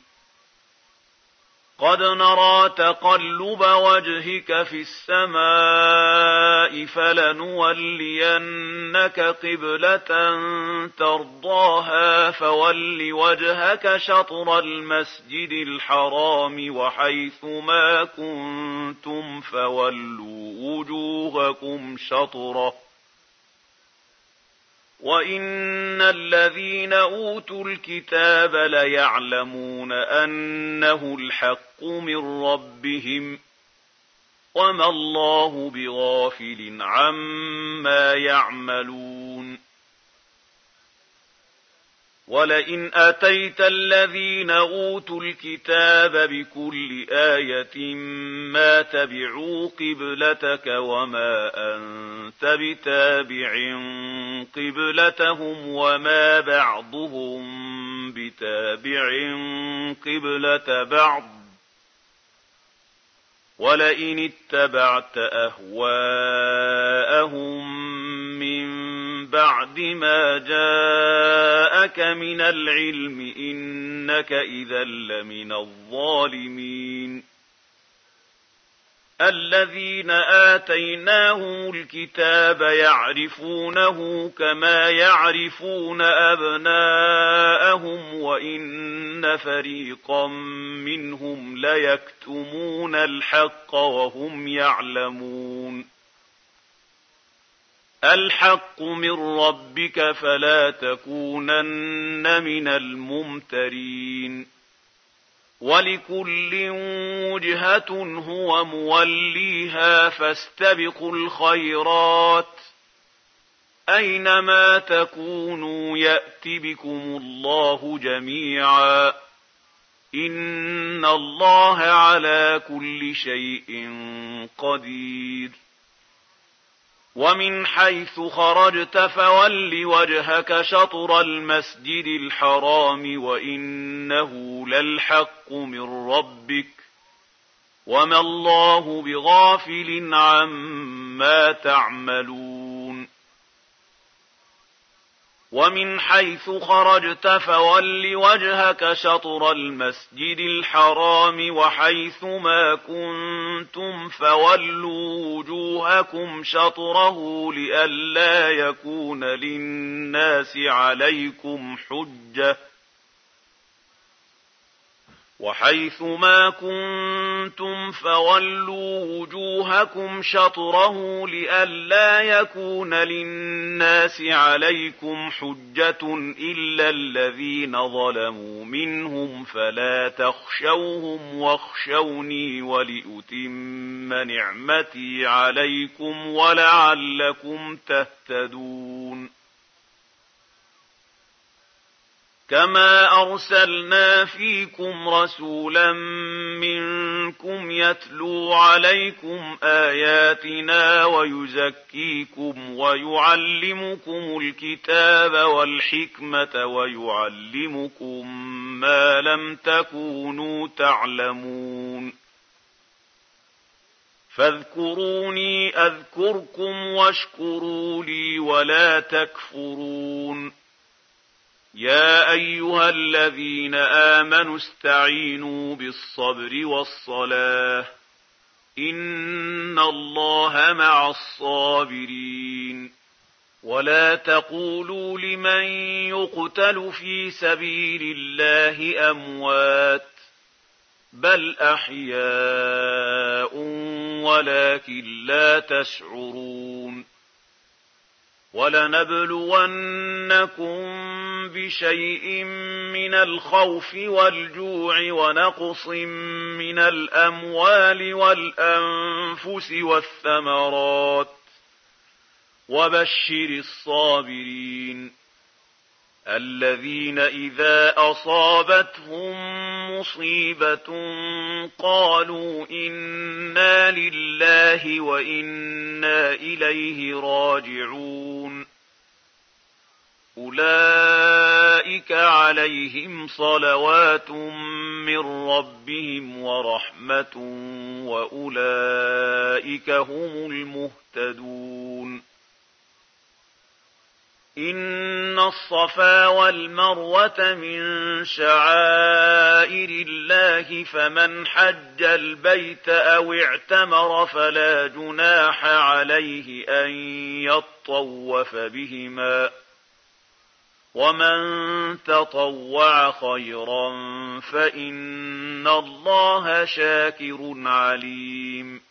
قد نرى تقلب وجهك في السماء فلنولينك قبلة ترضاها فول وجهك شطر المسجد الحرام وحيث ما كنتم فولوا وجوهكم شطره وإن الذين أوتوا الكتاب ليعلمون أنه الحق من ربهم وما الله بغافل عما يعملون ولئن أتيت الذين أوتوا الكتاب بكل آية ما تبعوا قبلتك وما أنت بتابع قبلتهم وما بعضهم بتابع قبلة بعض ولئن اتبعت أهواءهم من بعد ما جاءك من العلم إنك إذا لمن الظالمين الذين آتيناهم الكتاب يعرفونه كما يعرفون أبناءهم وإن فريقا منهم ليكتمون الحق وهم يعلمون الحق من ربك فلا تكونن من الممترين ولكل وجهة هو موليها فاستبقوا الخيرات أينما تكونوا يأت بكم الله جميعا إن الله على كل شيء قدير ومن حيث خرجت فول وجهك شطر المسجد الحرام وإنه للحق من ربك وما الله بغافل عما تعملون ومن حيث خرجت فول وجهك شطر المسجد الحرام وحيث ما كنتم فولوا وجوهكم شطره لئلا يكون للناس عليكم حجة وحيث ما كنتم فولوا وجوهكم شطره لئلا يكون للناس عليكم حجة إلا الذين ظلموا منهم فلا تخشوهم واخشوني ولأتم نعمتي عليكم ولعلكم تهتدون كما أرسلنا فيكم رسولا منكم يتلو عليكم آياتنا ويزكيكم ويعلمكم الكتاب والحكمة ويعلمكم ما لم تكونوا تعلمون فاذكروني أذكركم واشكروا لي ولا تكفرون يا أيها الذين آمنوا استعينوا بالصبر والصلاة إن الله مع الصابرين ولا تقولوا لمن يقتل في سبيل الله أموات بل أحياء ولكن لا تشعرون ولنبلونكم بشيء من الخوف والجوع ونقص من الأموال والأنفس والثمرات وبشر الصابرين الذين إذا أصابتهم مصيبة قالوا إنا لله وإنا إليه راجعون أولئك عليهم صلوات من ربهم ورحمة وأولئك هم المهتدون إن الصفا والمروة من شعائر الله فمن حج البيت أو اعتمر فلا جناح عليه أن يطوف بهما ومن تطوع خيرا فإن الله شاكر عليم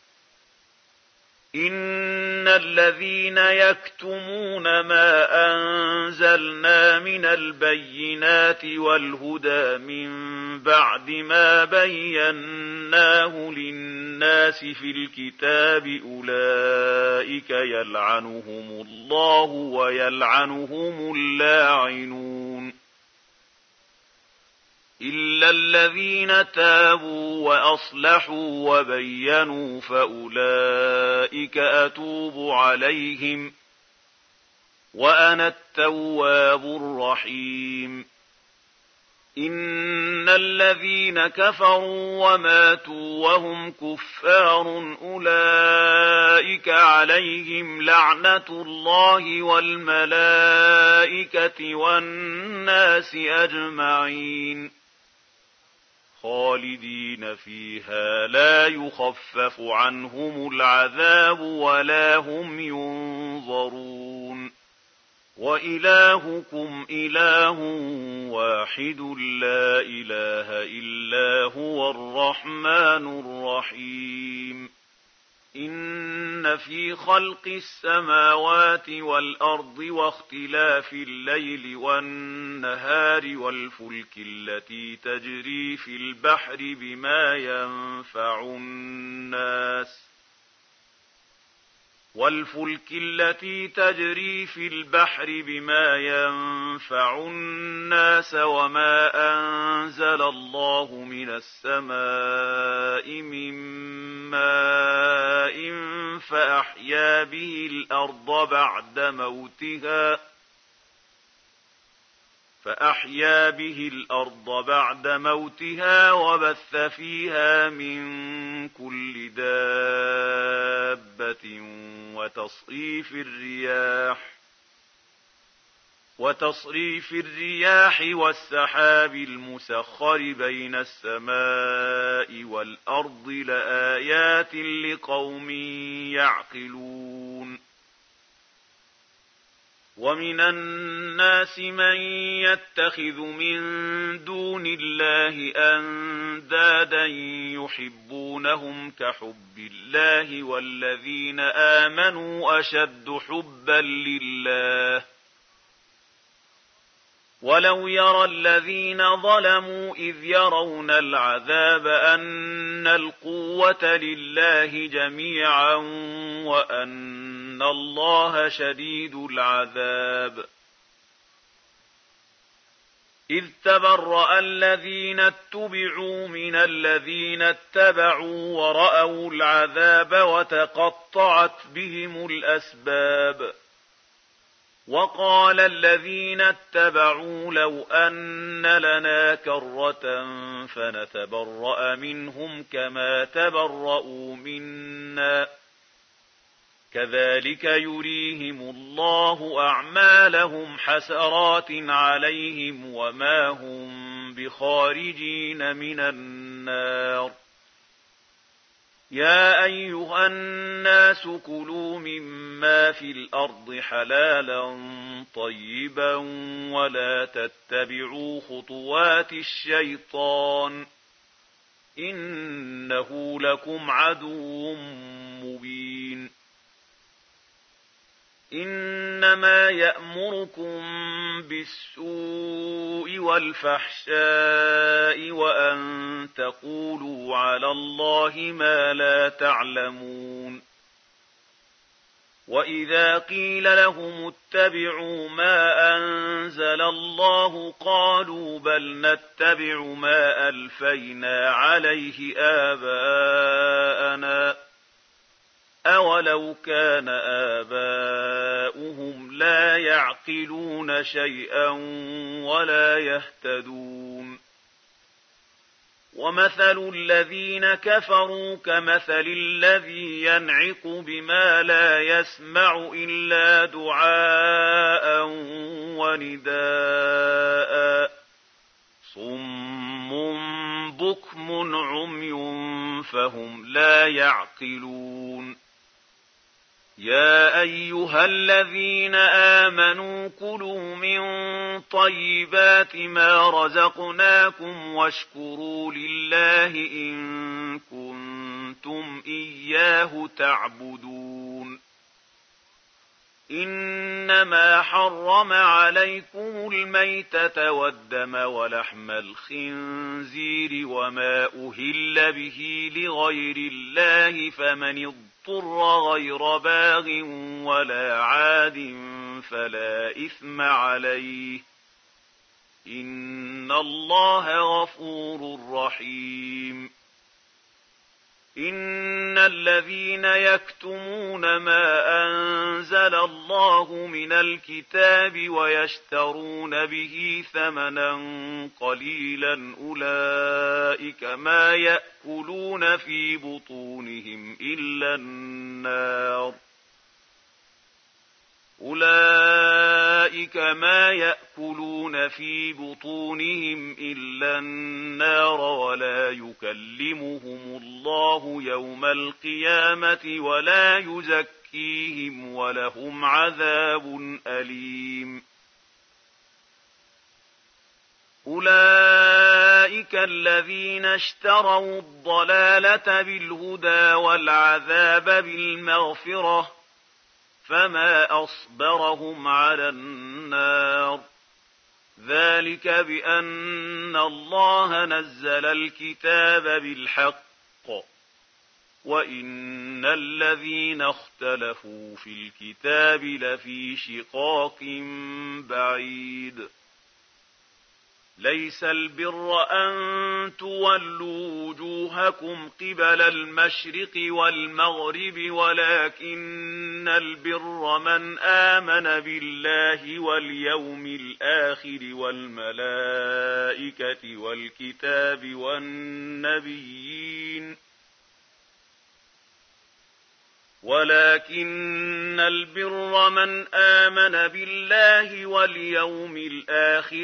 إن الذين يكتمون ما أنزلنا من البينات والهدى من بعد ما بيناه للناس في الكتاب أولئك يلعنهم الله ويلعنهم اللاعنون إلا الذين تابوا وأصلحوا وبينوا فأولئك أتوب عليهم وأنا التواب الرحيم إن الذين كفروا وماتوا وهم كفار أولئك عليهم لعنة الله والملائكة والناس أجمعين خالدين فيها لا يخفف عنهم العذاب ولا هم ينظرون وإلهكم إله واحد لا إله إلا هو الرحمن الرحيم إن في خلق السماوات والأرض واختلاف الليل والنهار والفلك التي تجري في البحر بما ينفع الناس وما أنزل الله من السماء من ماء فأحيا به الأرض بعد موتها وبث فيها من كل دابة وتصريف الرياح والسحاب المسخر بين السماء والأرض لآيات لقوم يعقلون ومن الناس من يتخذ من دون الله أندادا يحبونهم كحب الله والذين آمنوا أشد حبا لله ولو يرى الذين ظلموا إذ يرون العذاب أن القوة لله جميعا وأن الله شديد العذاب إذ تبرأ الذين اتبعوا من الذين اتبعوا ورأوا العذاب وتقطعت بهم الأسباب وقال الذين اتبعوا لو أن لنا كرة فنتبرأ منهم كما تبرأوا منا كذلك يريهم الله أعمالهم حسرات عليهم وما هم بخارجين من النار يا أيها الناس كلوا مما في الأرض حلالا طيبا ولا تتبعوا خطوات الشيطان إنه لكم عدو مبين إنما يأمركم بالسوء والفحشاء وأن تقولوا على الله ما لا تعلمون وإذا قيل لهم اتبعوا ما أنزل الله قالوا بل نتبع ما ألفينا عليه آباءنا أولو كان آباؤهم لا يعقلون شيئا ولا يهتدون ومثل الذين كفروا كمثل الذي ينعق بما لا يسمع إلا دعاء ونداء صم بكم عمي فهم لا يعقلون يا أيها الذين آمنوا كلوا من طيبات ما رزقناكم واشكروا لله إن كنتم إياه تعبدون إنما حرم عليكم الميتة والدم ولحم الخنزير وما أهل به لغير الله فمن اضطر غير باغ ولا عاد فلا إثم عليه إن الله غفور رحيم إن الذين يكتمون ما أنزل الله من الكتاب ويشترون به ثمنا قليلا أولئك ما يأكلون في بطونهم إلا النار ولا يكلمهم الله يوم القيامة ولا يزكيهم ولهم عذاب أليم أولئك الذين اشتروا الضلالة بالهدى والعذاب بالمغفرة فما أصبرهم على النار ذلك بأن الله نزل الكتاب بالحق وإن الذين اختلفوا في الكتاب لفي شقاق بعيد ليس البر أن تولوا وجوهكم قبل المشرق والمغرب ولكن البر من آمن بالله واليوم الآخر والملائكة والكتاب والنبيين ولكن البر من آمن بالله واليوم الآخر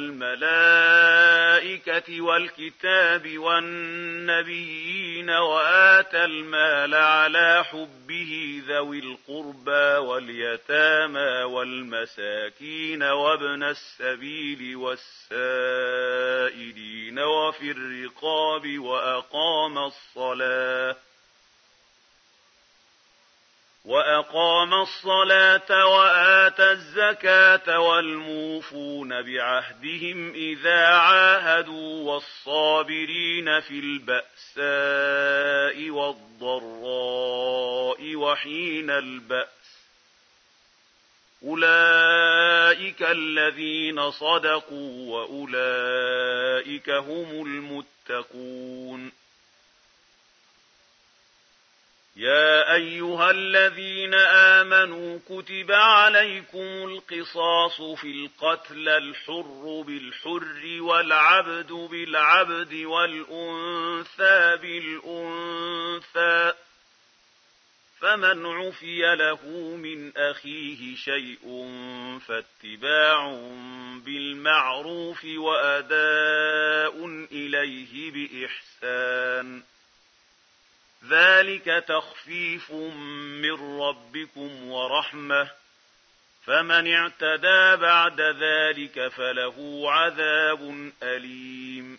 والملائكة والكتاب والنبيين وآتى المال على حبه ذوي القربى واليتامى والمساكين وابن السبيل والسائلين وفي الرقاب وأقام الصلاة وآتى الزكاة والموفون بعهدهم إذا عاهدوا والصابرين في البأساء والضراء وحين البأس أولئك أولئك الذين صدقوا وأولئك هم المتقون. يا أيها الذين آمنوا كتب عليكم القصاص في القتل، الحر بالحر والعبد بالعبد والأنثى بالأنثى، فمن عفي له من أخيه شيء فاتباع بالمعروف وأداء إليه بإحسان، ذلك تخفيف من ربكم ورحمة، فمن اعتدى بعد ذلك فله عذاب أليم.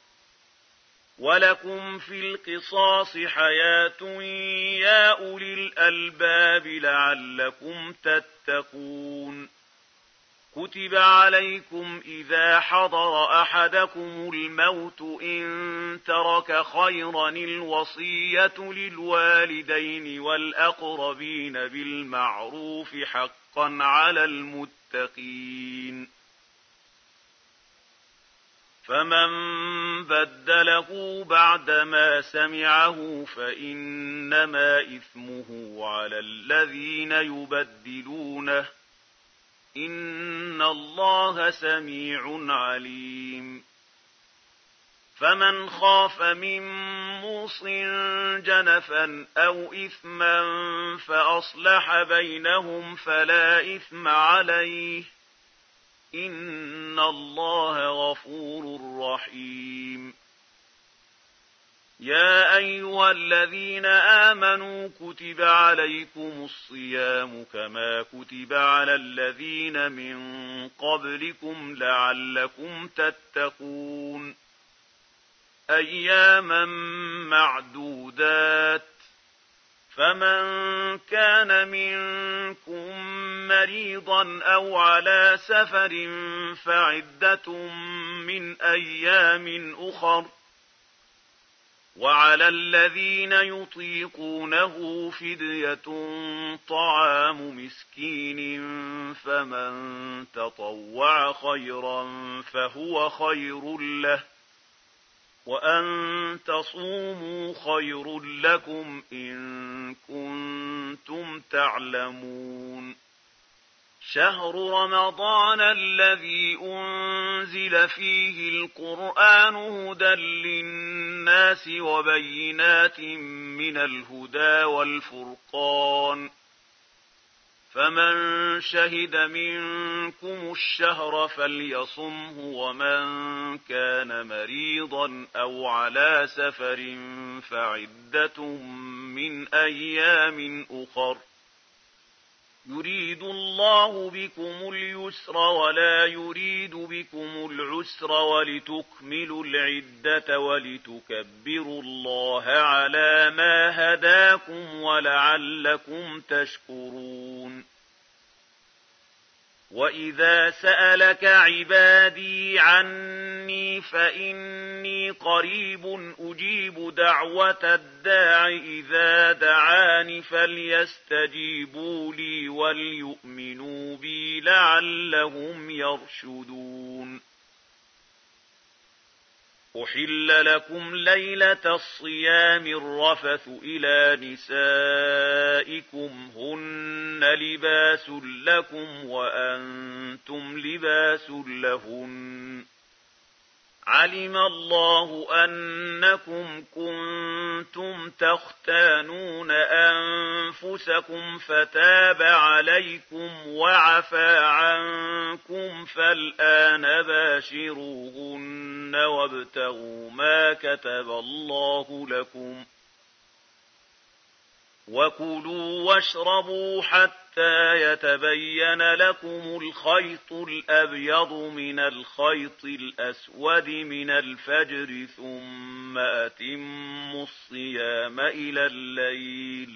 ولكم في القصاص حياة يا أولي الألباب لعلكم تتقون. كتب عليكم إذا حضر أحدكم الموت إن ترك خيرا الوصية للوالدين والأقربين بالمعروف حقا على المتقين. فمن بدله بعدما سمعه فإنما إثمه على الذين يبدلونه، إن الله سميع عليم. فمن خاف من موص جنفا أو إثما فأصلح بينهم فلا إثم عليه، إن الله غفور رحيم. يا أيها الذين آمنوا كتب عليكم الصيام كما كتب على الذين من قبلكم لعلكم تتقون، أياما معدودات، فمن كان منكم مريضا أو على سفر فعدة من أيام أخر، وعلى الذين يطيقونه فدية طعام مسكين، فمن تطوع خيرا فهو خير له، وأن تصوموا خير لكم إن كنتم تعلمون. شهر رمضان الذي أنزل فيه القرآن هدى للناس وبينات من الهدى والفرقان، فمن شهد منكم الشهر فليصمه، ومن كان مريضا أو على سفر فعدة من أيام أخر، يريد الله بكم اليسر ولا يريد بكم العسر ولتكملوا العدة ولتكبروا الله على ما هداكم ولعلكم تشكرون. وإذا سألك عبادي عني فإني قريب أجيب دعوة الداع إذا دعاني فليستجيبوا لي وليؤمنوا بي لعلهم يرشدون. أحل لكم ليلة الصيام الرفث إلى نسائكم هن لباس لكم وأنتم لباس لهن، علم الله أنكم كنتم تختانون أنفسكم فتاب عليكم وعفى عنكم، فالآن باشروهن وابتغوا ما كتب الله لكم، وكلوا واشربوا حتى يتبين لكم الخيط الأبيض من الخيط الأسود من الفجر، ثم أتموا الصيام إلى الليل،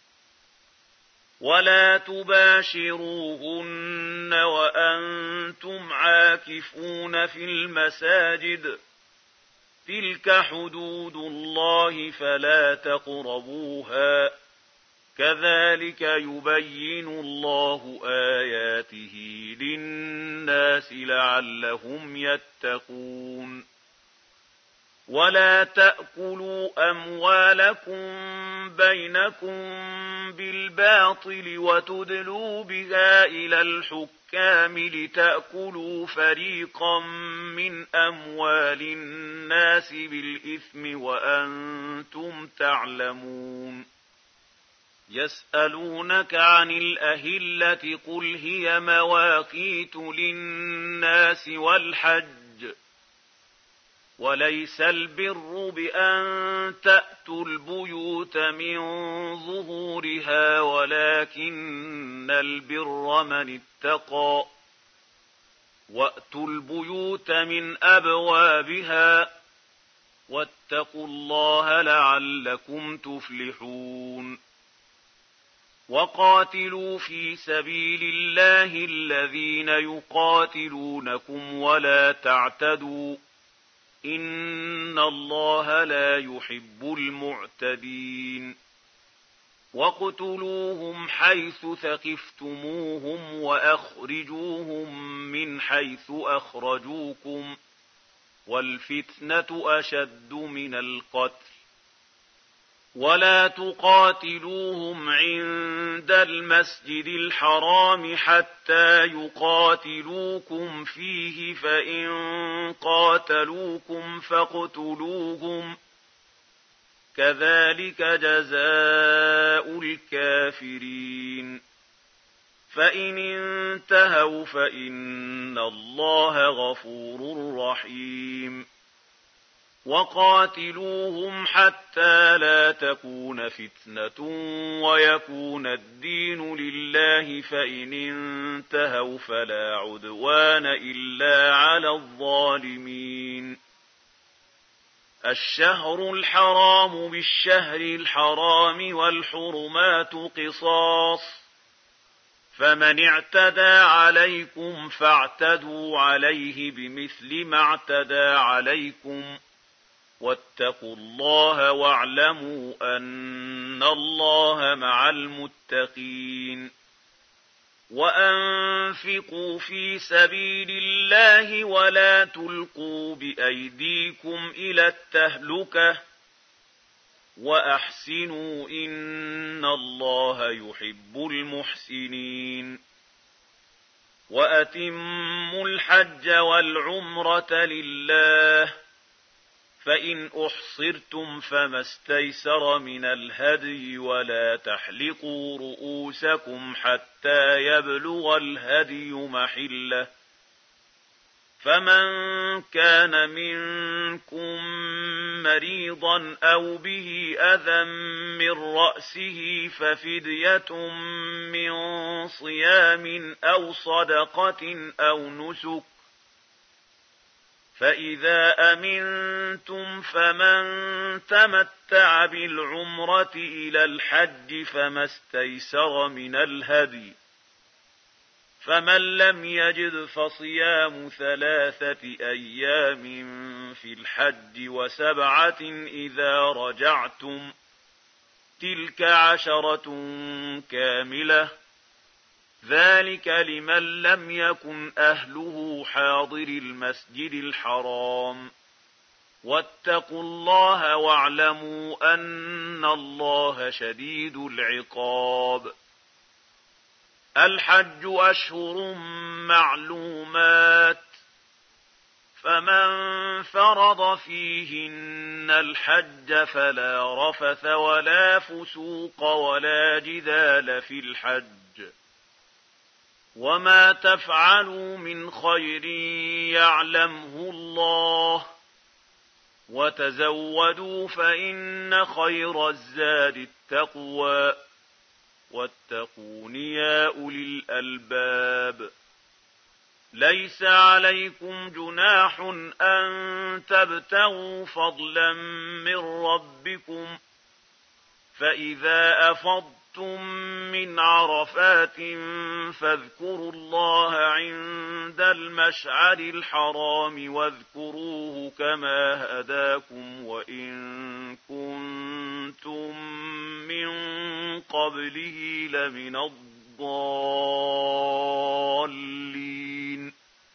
ولا تباشروهن وأنتم عاكفون في المساجد، تلك حدود الله فلا تقربوها، كذلك يبين الله آياته للناس للناس لعلهم يتقون. ولا تأكلوا أموالكم بينكم بالباطل وتدلوا بها إلى الحكام لتأكلوا فريقا من أموال الناس بالإثم وأنتم تعلمون. يسألونك عن الأهلة قل هي مواقيت للناس والحج وليس البر بأن تأتوا البيوت من ظهورها ولكن البر من اتقى وأتوا البيوت من أبوابها واتقوا الله لعلكم تفلحون. وقاتلوا في سبيل الله الذين يقاتلونكم ولا تعتدوا إن الله لا يحب المعتدين. واقتلوهم حيث ثقفتموهم وأخرجوهم من حيث أخرجوكم والفتنة أشد من القتل ولا تقاتلوهم عند المسجد الحرام حتى يقاتلوكم فيه فإن قاتلوكم فاقتلوهم كذلك جزاء الكافرين. فإن انتهوا فإن الله غفور رحيم. وقاتلوهم حتى لا تكون فتنة ويكون الدين لله فإن انتهوا فلا عدوان إلا على الظالمين. الشهر الحرام بالشهر الحرام والحرمات قصاص فمن اعتدى عليكم فاعتدوا عليه بمثل ما اعتدى عليكم واتقوا الله واعلموا أن الله مع المتقين. وأنفقوا في سبيل الله ولا تلقوا بأيديكم إلى التهلكة وأحسنوا إن الله يحب المحسنين. وأتموا الحج والعمرة لله فإن أحصرتم فما استيسر من الهدي ولا تحلقوا رؤوسكم حتى يبلغ الهدي محله فمن كان منكم مريضا أو به أذى من رأسه ففدية من صيام أو صدقة أو نسك فإذا أمنتم فمن تمتع بالعمرة إلى الحج فما استيسر من الهدي فمن لم يجد فصيام 3 أيام في الحج و7 إذا رجعتم تلك 10 كاملة ذلك لمن لم يكن أهله حاضر المسجد الحرام واتقوا الله واعلموا أن الله شديد العقاب. الحج أشهر معلومات فمن فرض فيهن الحج فلا رفث ولا فسوق ولا جدال في الحج وما تفعلوا من خير يعلمه الله وتزودوا فإن خير الزاد التقوى واتقون يا أولي الألباب. ليس عليكم جناح أن تبتغوا فضلا من ربكم فإذا أفضتم من عرفات فاذكروا الله عند المشعر الحرام واذكروه كما هداكم وإن كنتم من قبله لمن الضالين.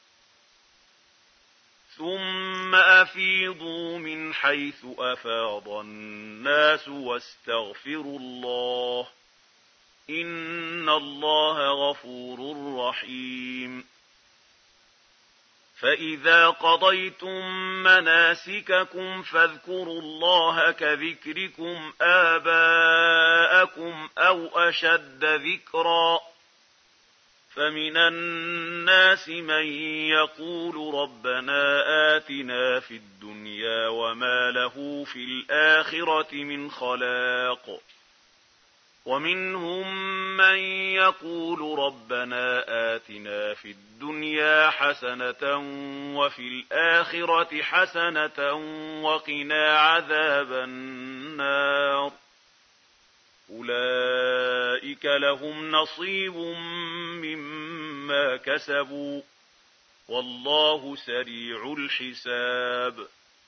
ثم أفيضوا من حيث أفاض الناس واستغفروا الله إن الله غفور رحيم فإذا قضيتم مناسككم فاذكروا الله كذكركم آباءكم أو أشد ذكرا فمن الناس من يقول ربنا آتنا في الدنيا وما له في الآخرة من خلاق ومنهم من يقول ربنا آتنا في الدنيا حسنة وفي الآخرة حسنة وقنا عذاب النار أولئك لهم نصيب مما كسبوا والله سريع الحساب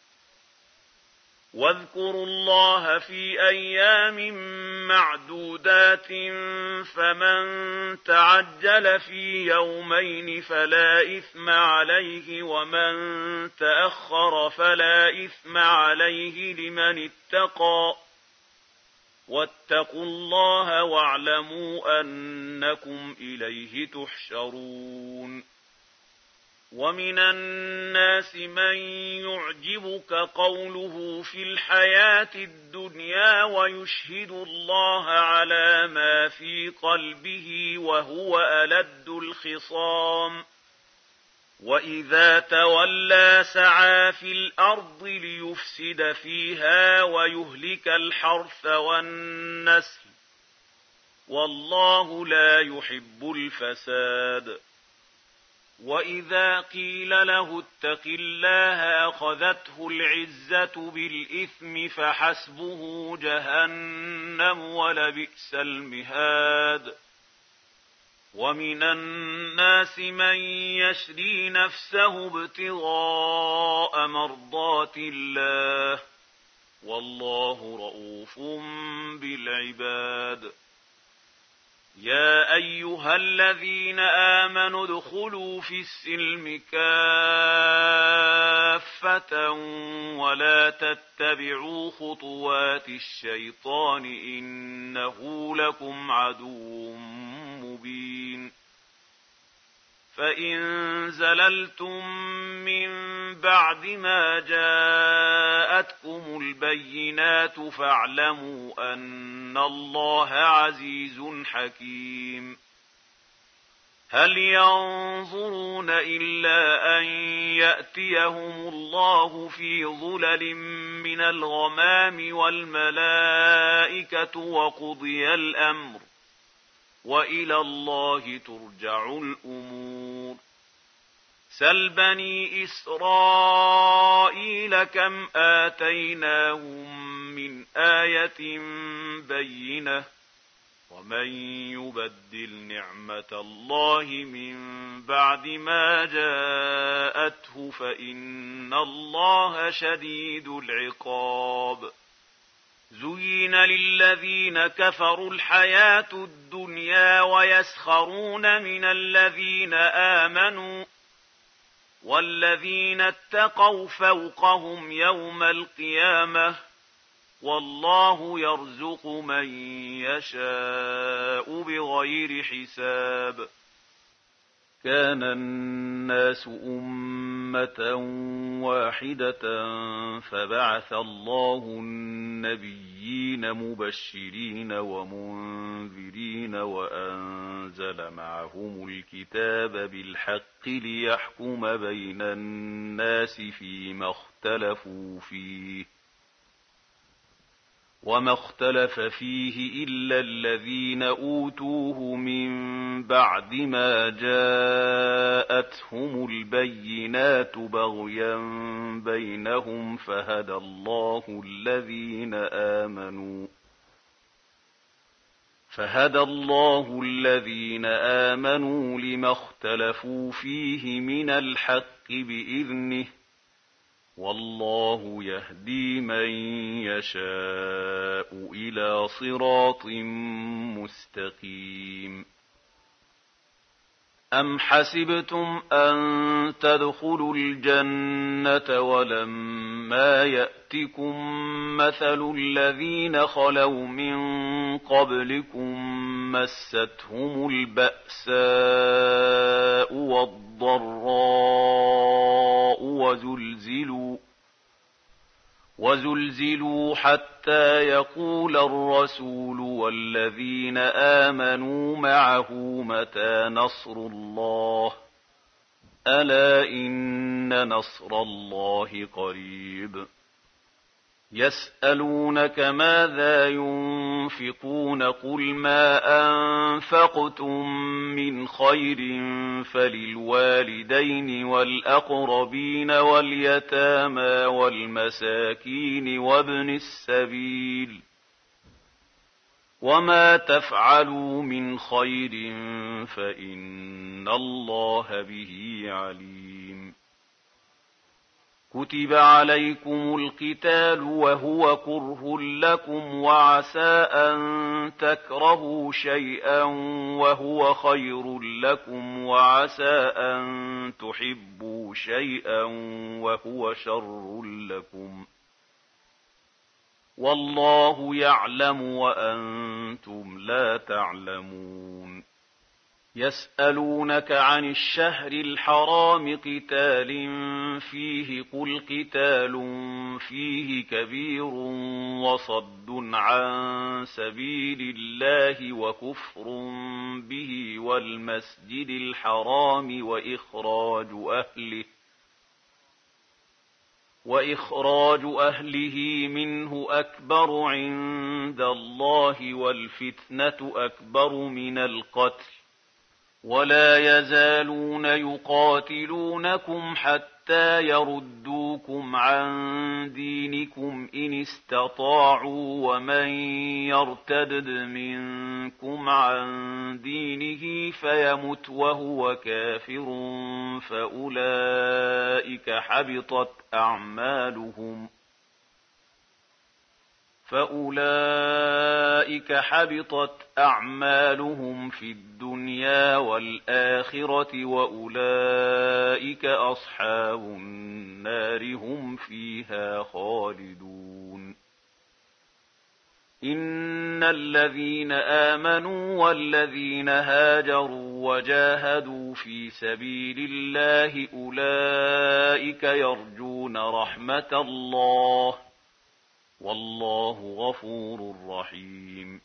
واذكروا الله في أيام معدودات فمن تعجل في يومين فلا إثم عليه ومن تأخر فلا إثم عليه لمن اتقى واتقوا الله واعلموا أنكم إليه تحشرون ومن الناس من يعجبك قوله في الحياة الدنيا ويشهد الله على ما في قلبه وهو ألد الخصام وإذا تولى سعى في الأرض ليفسد فيها ويهلك الحرث والنسل والله لا يحب الفساد وإذا قيل له اتق الله أخذته العزة بالإثم فحسبه جهنم ولبئس المهاد ومن الناس من يشري نفسه ابتغاء مرضات الله والله رؤوف بالعباد يا أيها الذين آمنوا ادخلوا في السلم كافة ولا تتبعوا خطوات الشيطان إنه لكم عدو مبين فإن زللتم من بعد ما جاءتكم البينات فاعلموا أن الله عزيز حكيم هل ينظرون إلا أن يأتيهم الله في ظلل من الغمام والملائكة وقضي الأمر وإلى الله ترجع الأمور سل بني إسرائيل كم آتيناهم من آية بينة ومن يبدل نعمة الله من بعد ما جاءته فإن الله شديد العقاب زين للذين كفروا الحياة الدنيا ويسخرون من الذين آمنوا والذين اتقوا فوقهم يوم القيامة والله يرزق من يشاء بغير حساب كان الناس أمة واحدة فبعث الله النبيين مبشرين ومنذرين وأنزل معهم الكتاب بالحق ليحكم بين الناس فيما اختلفوا فيه وما اختلف فيه إلا الذين أوتوه من بعد ما جاءتهم البينات بغيا بينهم فهدى الله الذين آمنوا لما اختلفوا فيه من الحق بإذنه والله يهدي من يشاء إلى صراط مستقيم أم حسبتم أن تدخلوا الجنة ولما يأتكم مثل الذين خلوا من قبلكم مستهم البأساء والضراء وزلزلوا حتى يقول الرسول والذين آمنوا معه متى نصر الله ألا إن نصر الله قريب يسألونك ماذا ينفقون قل ما أنفقتم من خير فللوالدين والأقربين واليتامى والمساكين وابن السبيل وما تفعلوا من خير فإن الله به عليم كتب عليكم القتال وهو كره لكم وعسى أن تكرهوا شيئا وهو خير لكم وعسى أن تحبوا شيئا وهو شر لكم والله يعلم وأنتم لا تعلمون يسألونك عن الشهر الحرام قتال فيه قل قتال فيه كبير وصد عن سبيل الله وكفر به والمسجد الحرام وإخراج أهله منه أكبر عند الله والفتنة أكبر من القتل ولا يزالون يقاتلونكم حتى يردوكم عن دينكم إن استطاعوا ومن يرتد منكم عن دينه فيمت وهو كافر فأولئك حبطت أعمالهم في الدنيا والآخرة وأولئك أصحاب النار هم فيها خالدون إن الذين آمنوا والذين هاجروا وجاهدوا في سبيل الله أولئك يرجون رحمة الله والله غفور رحيم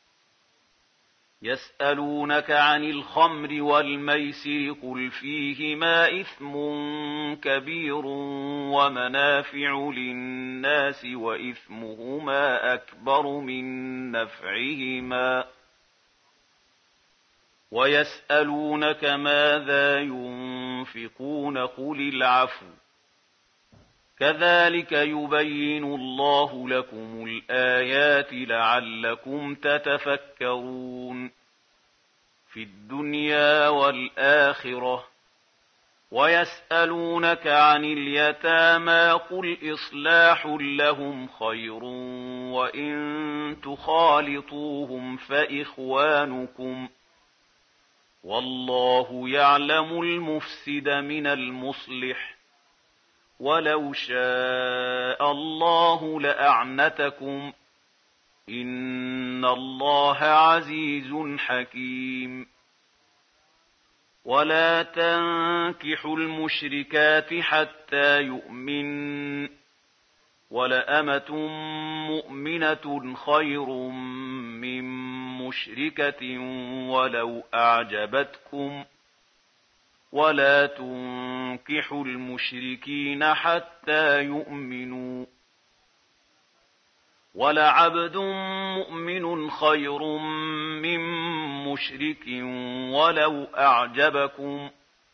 يسألونك عن الخمر والميسر قل فيهما إثم كبير ومنافع للناس وإثمهما أكبر من نفعهما ويسألونك ماذا ينفقون قل العفو كذلك يبين الله لكم الآيات لعلكم تتفكرون في الدنيا والآخرة ويسألونك عن اليتامى قل إصلاح لهم خير وإن تخالطوهم فإخوانكم والله يعلم المفسد من المصلح ولو شاء الله لأعنتكم إن الله عزيز حكيم ولا تنكحوا المشركات حتى يؤمن ولأمة مؤمنة خير من مشركة ولو أعجبتكم ولا تنكحوا المشركين حتى يؤمنوا ولعبد مؤمن خير من مشرك ولو أعجبكم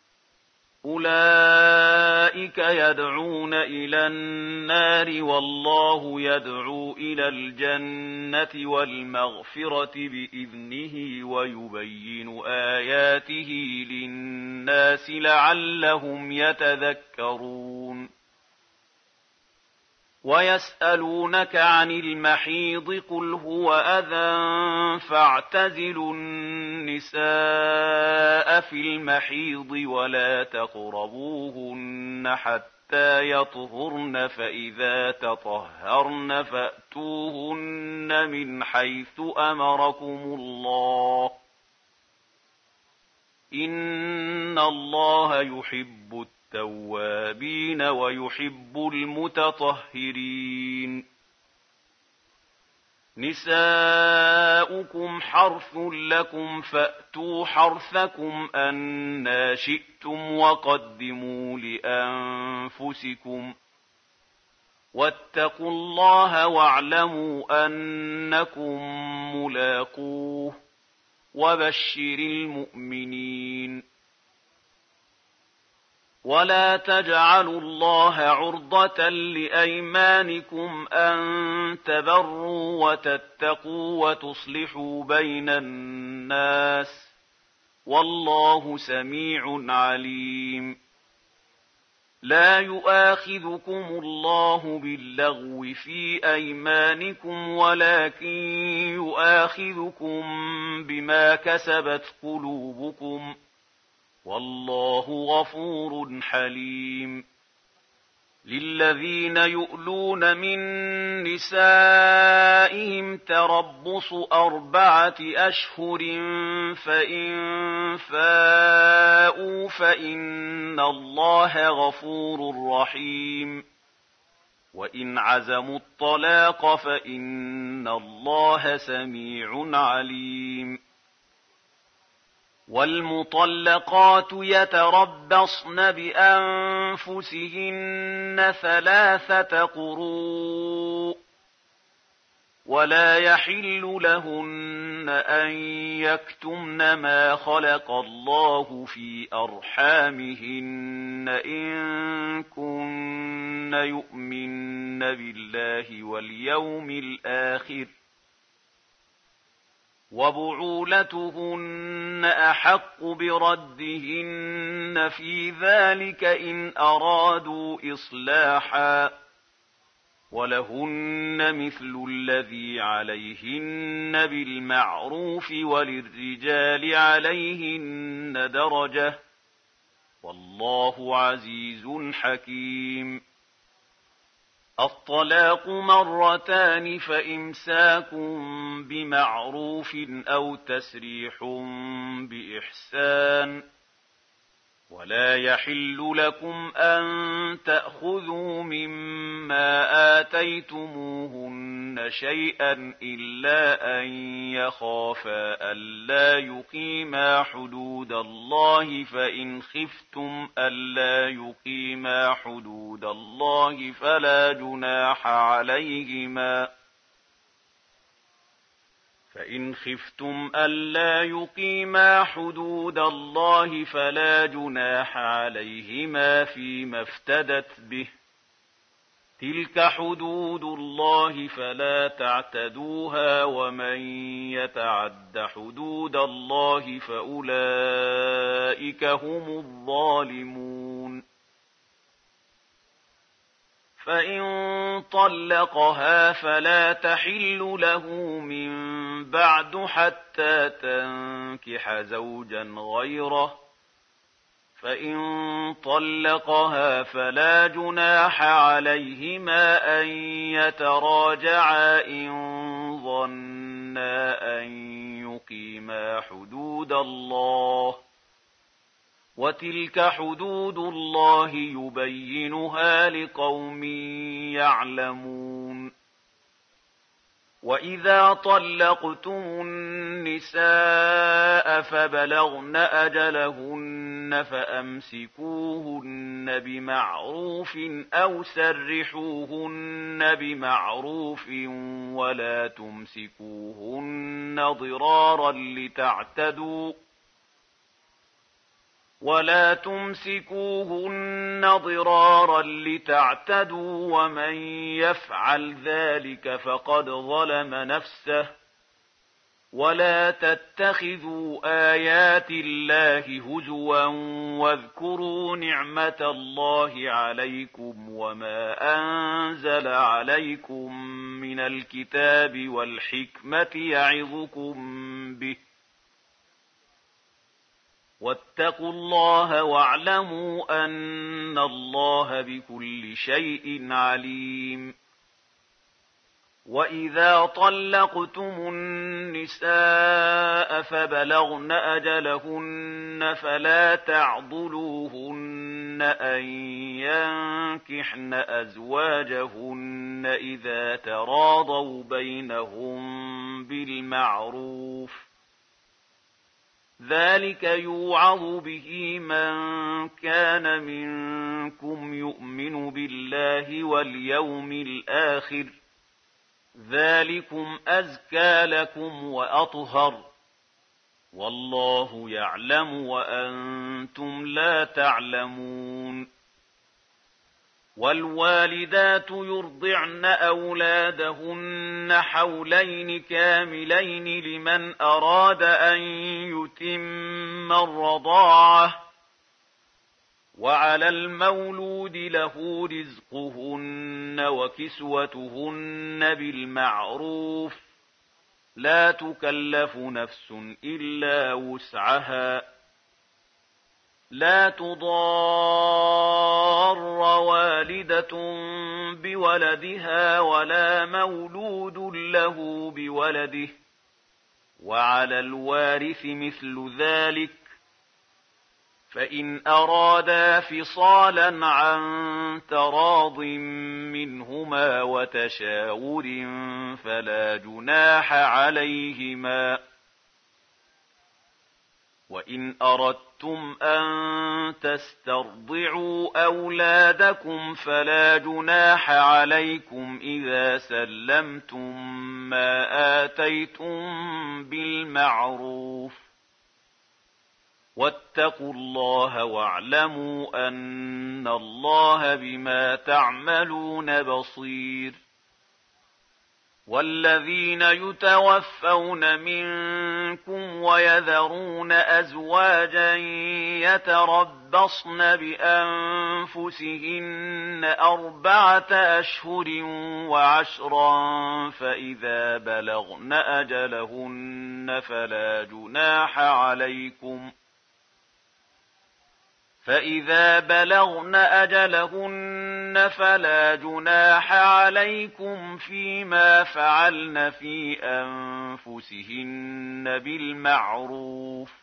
أولئك يدعون إلى النار والله يدعو إلى الجنة والمغفرة بإذنه ويبين آياته للناس لعلهم يتذكرون ويسألونك عن المحيض قل هو أذى فاعتزلوا النساء في المحيض ولا تقربوهن حتى يطهرن فإذا تطهرن فأتوهن من حيث أمركم الله إن الله يحب التوابين ويحب المتطهرين نساؤكم حرث لكم فأتوا حرثكم أنى شئتم وقدموا لأنفسكم واتقوا الله واعلموا أنكم ملاقوه وبشر المؤمنين ولا تجعلوا الله عرضة لأيمانكم أن تبروا وتتقوا وتصلحوا بين الناس والله سميع عليم لا يؤاخذكم الله باللغو في أيمانكم ولكن يؤاخذكم بما كسبت قلوبكم والله غفور حليم للذين يؤلون من نسائهم تربص 4 أشهر فإن فاءوا فإن الله غفور رحيم وإن عزموا الطلاق فإن الله سميع عليم والمطلقات يتربصن بأنفسهن 3 قروء ولا يحل لهن أن يكتمن ما خلق الله في أرحامهن إن كن يؤمن بالله واليوم الآخر وبعولتهن أحق بردهن في ذلك إن أرادوا إصلاحا ولهن مثل الذي عليهن بالمعروف وللرجال عليهن درجة والله عزيز حكيم الطلاق 2 فإمساك بمعروف أو تسريح بإحسان ولا يحل لكم أن تأخذوا مما آتيتموهن شيئا إلا أن يخافا ألا يقيما حدود الله فإن خفتم ألا يقيما حدود الله فلا جناح عليهما فإن خفتم ألا يقيما حدود الله فلا جناح عليهما فيما افتدت به تلك حدود الله فلا تعتدوها ومن يتعد حدود الله فأولئك هم الظالمون فإن طلقها فلا تحل له من بعد حتى تنكح زوجا غيره فإن طلقها فلا جناح عليهما أن يتراجعا إن ظنا أن يقيما حدود الله وتلك حدود الله يبينها لقوم يعلمون وإذا طلقتم النساء فبلغن أجلهن فأمسكوهن بمعروف أو سرحوهن بمعروف ولا تمسكوهن ضرارا لتعتدوا ومن يفعل ذلك فقد ظلم نفسه ولا تتخذوا آيات الله هزوا واذكروا نعمة الله عليكم وما أنزل عليكم من الكتاب والحكمة يعظكم به واتقوا الله واعلموا أن الله بكل شيء عليم. وإذا طلقتم النساء فبلغن أجلهن فلا تعضلوهن أن ينكحن أزواجهن إذا تراضوا بينهم بالمعروف ذلك يوعظ به من كان منكم يؤمن بالله واليوم الآخر ذلكم أزكى لكم وأطهر والله يعلم وأنتم لا تعلمون. والوالدات يرضعن أولادهن حولين كاملين لمن أراد أن يتم الرضاعة وعلى المولود له رزقهن وكسوتهن بالمعروف لا تكلف نفس إلا وسعها لا تضار والدة بولدها ولا مولود له بولده وعلى الوارث مثل ذلك فإن أرادا فصالا عن تراض منهما وتشاور فلا جناح عليهما. وإن أردتم أن تسترضعوا أولادكم فلا جناح عليكم إذا سلمتم ما آتيتم بالمعروف واتقوا الله واعلموا أن الله بما تعملون بصير. والذين يتوفون منكم ويذرون أزواجا يتربصن بأنفسهن 4 أشهر و10 فإذا بلغن أجلهن فلا جناح عليكم فيما فعلن في أنفسهن بالمعروف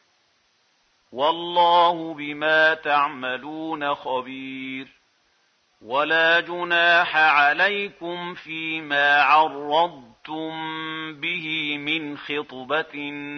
والله بما تعملون خبير. ولا جناح عليكم فيما عرضتم به من خطبة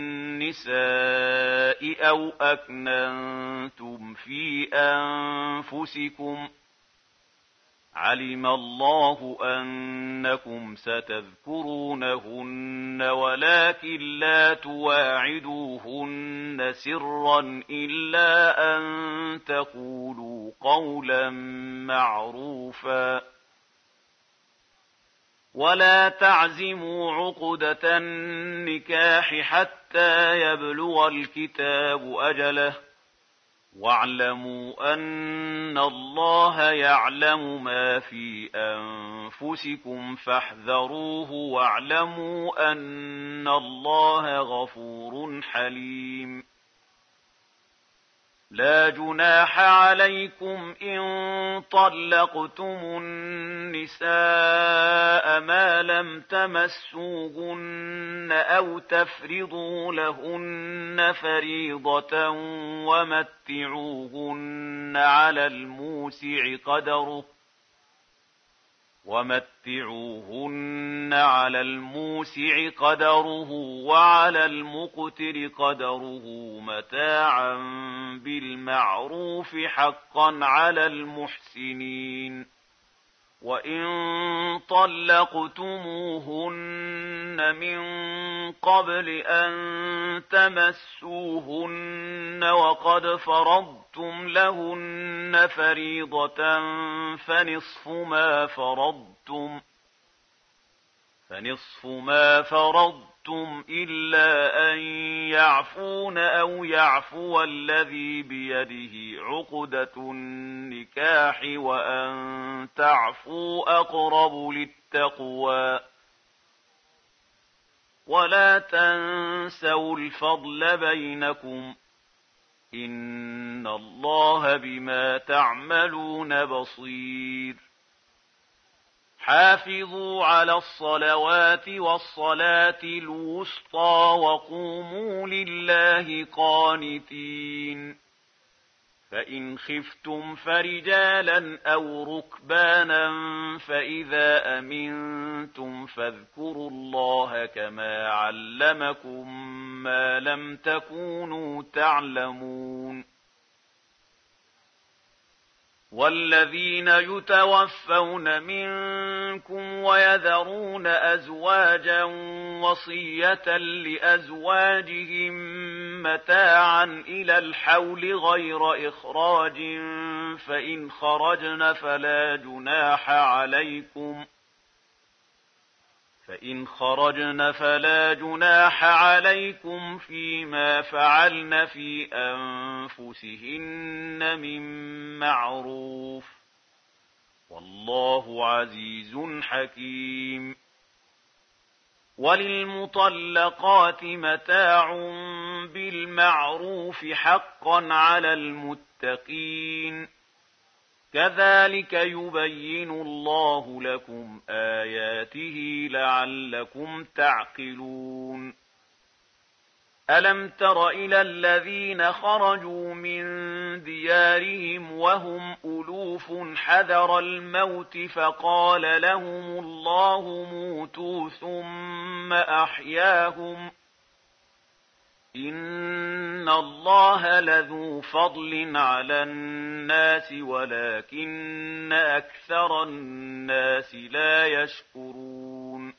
النساء أو أكننتم في أنفسكم علم الله أنكم ستذكرونهن ولكن لا تواعدوهن سرا إلا أن تقولوا قولا معروفا ولا تعزموا عقدة النكاح حتى يبلغ الكتاب أجله واعلموا أن الله يعلم ما في أنفسكم فاحذروه واعلموا أن الله غفور حليم. لا جناح عليكم إن طلقتم النساء ما لم تمسوهن أو تفرضوا لهن فريضة ومتعوهن على الموسع قدره وعلى المقتر قدره متاعا بالمعروف حقا على المحسنين. وإن طلقتموهن من قبل أن تمسوهن وقد فرضتم لهن فريضة فنصف ما فرضتم أردتم إلا أن يعفون أو يعفو الذي بيده عقدة النكاح وأن تعفوا أقرب للتقوى ولا تنسوا الفضل بينكم إن الله بما تعملون بصير حافظوا على الصلوات والصلاة الوسطى وقوموا لله قانتين فإن خفتم فرجالا أو ركبانا فإذا أمنتم فاذكروا الله كما علمكم ما لم تكونوا تعلمون والذين يتوفون منكم ويذرون أزواجا وصية لأزواجهم متاعا إلى الحول غير إخراج فإن خرجن فلا جناح عليكم فيما فعلن في أنفسهن من معروف والله عزيز حكيم وللمطلقات متاع بالمعروف حقا على المتقين كذلك يبين الله لكم آياته لعلكم تعقلون ألم تر إلى الذين خرجوا من ديارهم وهم ألوف حذر الموت فقال لهم الله موتوا ثم أحياهم إن الله لذو فضل على الناس ولكن أكثر الناس لا يشكرون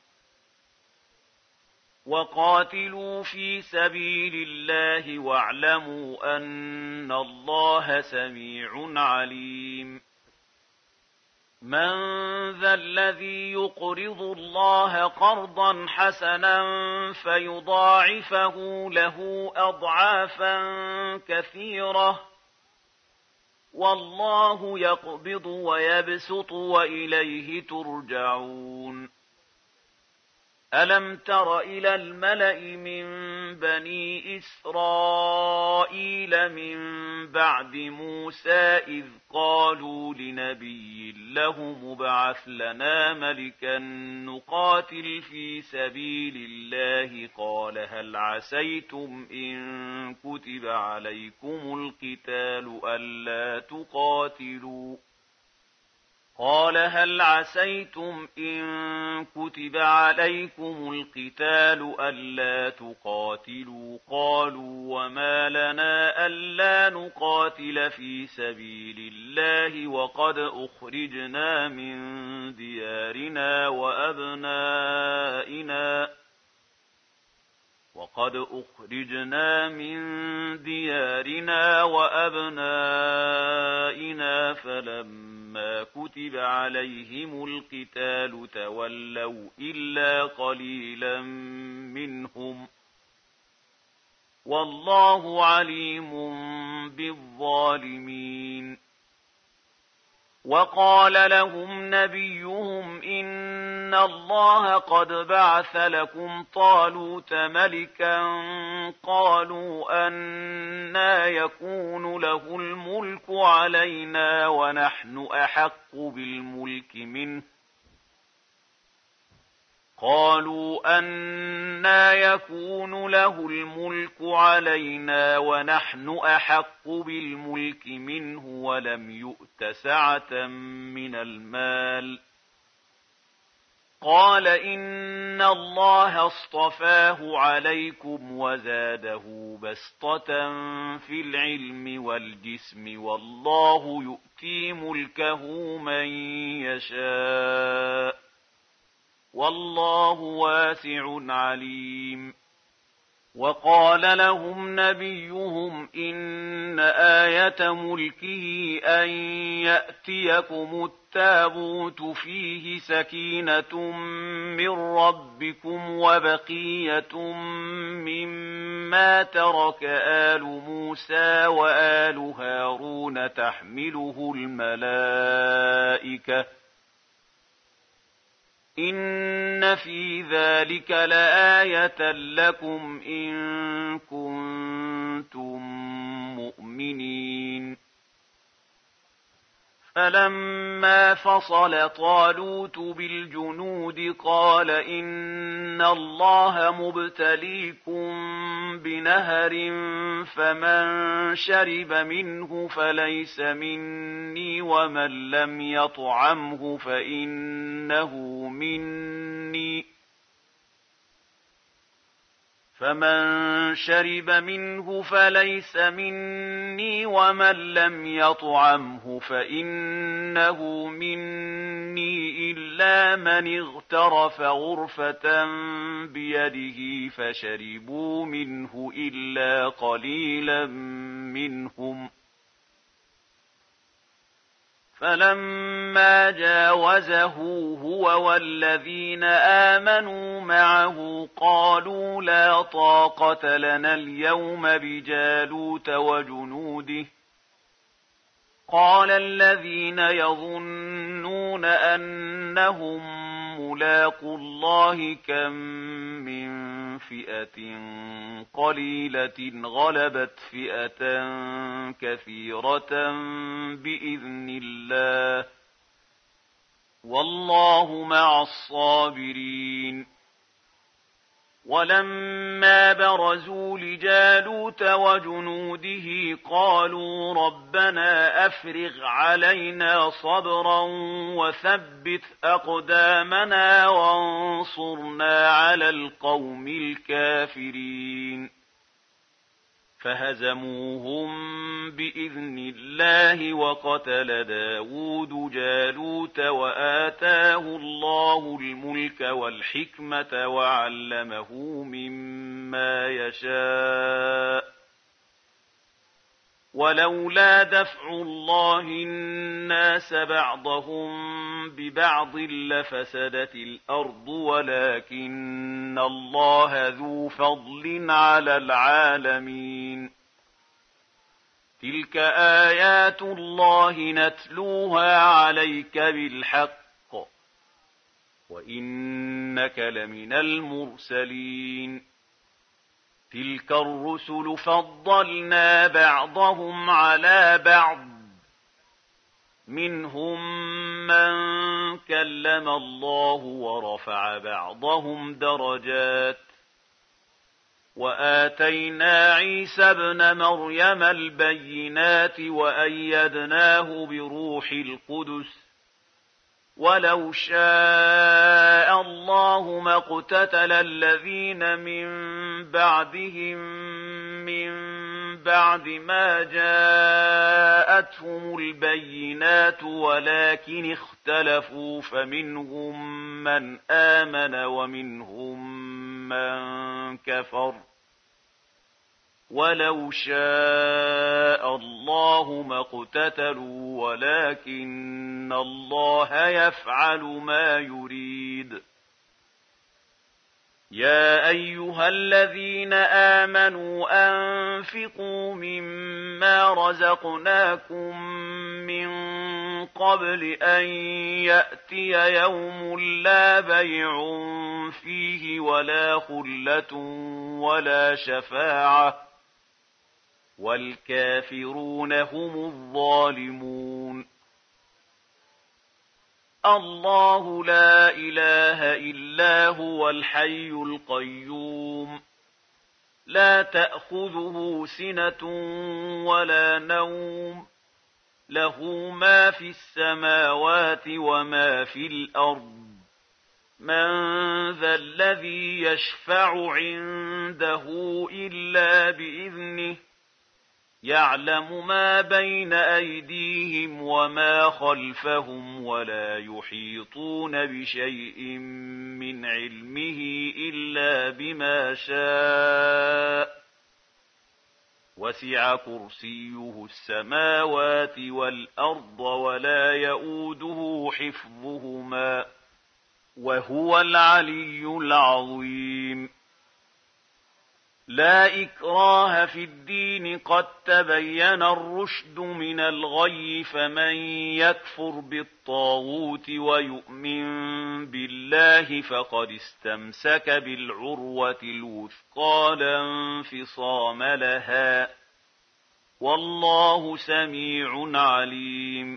وقاتلوا في سبيل الله واعلموا أن الله سميع عليم من ذا الذي يقرض الله قرضا حسنا فيضاعفه له أضعافا كثيرة والله يقبض ويبسط وإليه ترجعون ألم تر إلى الملأ من بني إسرائيل من بعد موسى إذ قالوا لنبي له مبعث لنا ملكا نقاتل في سبيل الله قال هل عسيتم إن كتب عليكم القتال ألا تقاتلوا قالوا وما لنا ألا نقاتل في سبيل الله وقد أخرجنا من ديارنا وأبنائنا فلما كتب عليهم القتال تولوا إلا قليلا منهم والله عليم بالظالمين وقال لهم نبيهم إن الله قد بعث لكم طالوت ملكا قالوا أنى يكون له الملك علينا ونحن أحق بالملك منه ولم يؤت سعة من المال قال إن الله اصطفاه عليكم وزاده بسطة في العلم والجسم والله يؤتي ملكه من يشاء والله واسع عليم وقال لهم نبيهم إن آية ملكه أن يأتيكم التابوت فيه سكينة من ربكم وبقية مما ترك آل موسى وآل هارون تحمله الملائكة إن في ذلك لآية لكم إن كنتم مؤمنين. فلما فصل طالوت بالجنود قال إن الله مبتليكم بنهر فمن شرب منه فليس مني ومن لم يطعمه فإنه مني فمن شرب منه فليس مني ومن لم يطعمه فإنه مني إلا من اغترف غرفة بيده فشربوا منه إلا قليلا منهم. فلما جاوزه هو والذين آمنوا معه قالوا لا طاقة لنا اليوم بجالوت وجنوده. قال الذين يظنون أنهم ملاقو الله كم من فئة قليلة غلبت فئة كثيرة بإذن الله والله مع الصابرين. ولما برزوا لجالوت وجنوده قالوا ربنا أفرغ علينا صبرا وثبت أقدامنا وانصرنا على القوم الكافرين. فهزموهم بإذن الله وقتل داود جالوت وآتاه الله الملك والحكمة وعلمه مما يشاء. ولولا دفع الله الناس بعضهم ببعض لفسدت الأرض ولكن الله ذو فضل على العالمين. تلك آيات الله نتلوها عليك بالحق وإنك لمن المرسلين. تلك الرسل فضلنا بعضهم على بعض منهم من كلم الله ورفع بعضهم درجات وآتينا عيسى ابن مريم البينات وأيدناه بروح القدس ولو شاء الله ما اقتتل الذين من بعدهم من بعد ما جاءتهم البينات ولكن اختلفوا فمنهم من آمن ومنهم من كفر ولو شاء الله ما اقتتلوا ولكن الله يفعل ما يريد. يا أيها الذين آمنوا أنفقوا مما رزقناكم من قبل أن يأتي يوم لا بيع فيه ولا خلة ولا شفاعة والكافرون هم الظالمون. الله لا إله إلا هو الحي القيوم لا تأخذه سنة ولا نوم له ما في السماوات وما في الأرض من ذا الذي يشفع عنده إلا بإذنه يعلم ما بين أيديهم وما خلفهم ولا يحيطون بشيء من علمه إلا بما شاء وسع كرسيه السماوات والأرض ولا يئوده حفظهما وهو العلي العظيم لا إكراه في الدين قد تبين الرشد من الغي فمن يكفر بالطاغوت ويؤمن بالله فقد استمسك بالعروة الوثقى لا انفصام لها والله سميع عليم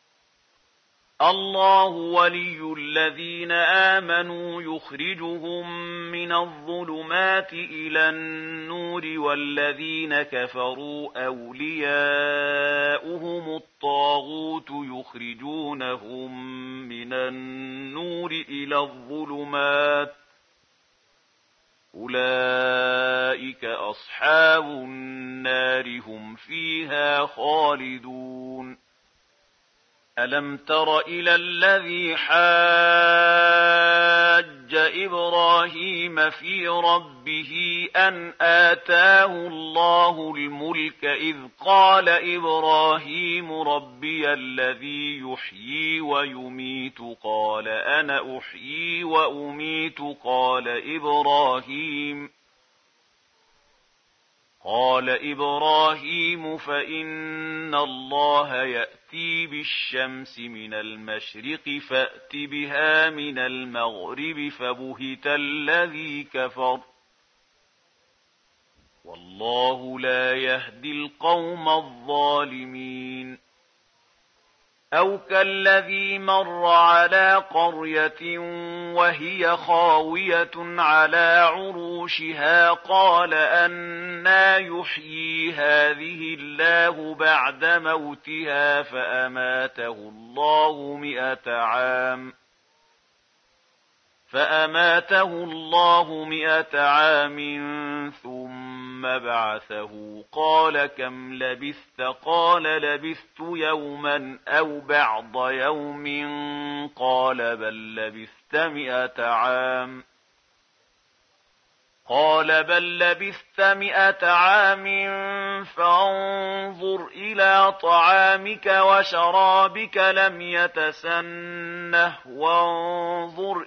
الله ولي الذين آمنوا يخرجهم من الظلمات إلى النور والذين كفروا أولياؤهم الطاغوت يخرجونهم من النور إلى الظلمات أولئك أصحاب النار هم فيها خالدون ألم تر إلى الذي حاج إبراهيم في ربه أن آتاه الله الملك إذ قال إبراهيم ربي الذي يحيي ويميت قال أنا أحيي وأميت قال إبراهيم فإن الله يأتي بالشمس من المشرق فأت بها من المغرب فبهت الذي كفر والله لا يهدي القوم الظالمين أو كالذي مر على قرية وهي خاوية على عروشها قال أنى يحيي هذه الله بعد موتها فأماته الله 100 عام ثم بعثه قال كم لبثت قال لبثت يوما أو بعض يوم قال بل لبثت 100 عام فانظر إلى طعامك وشرابك لم يتسنه وانظر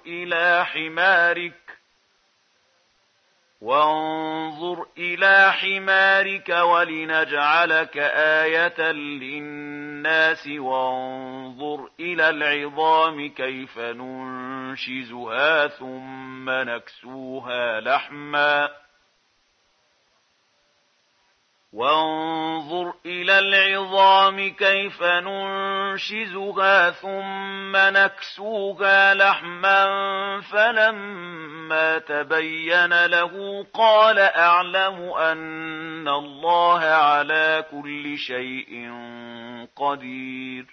إلى حمارك ولنجعلك آية للناس وانظر إلى العظام كيف ننشزها ثم نكسوها لحما فلما تبين له قال أعلم أن الله على كل شيء قدير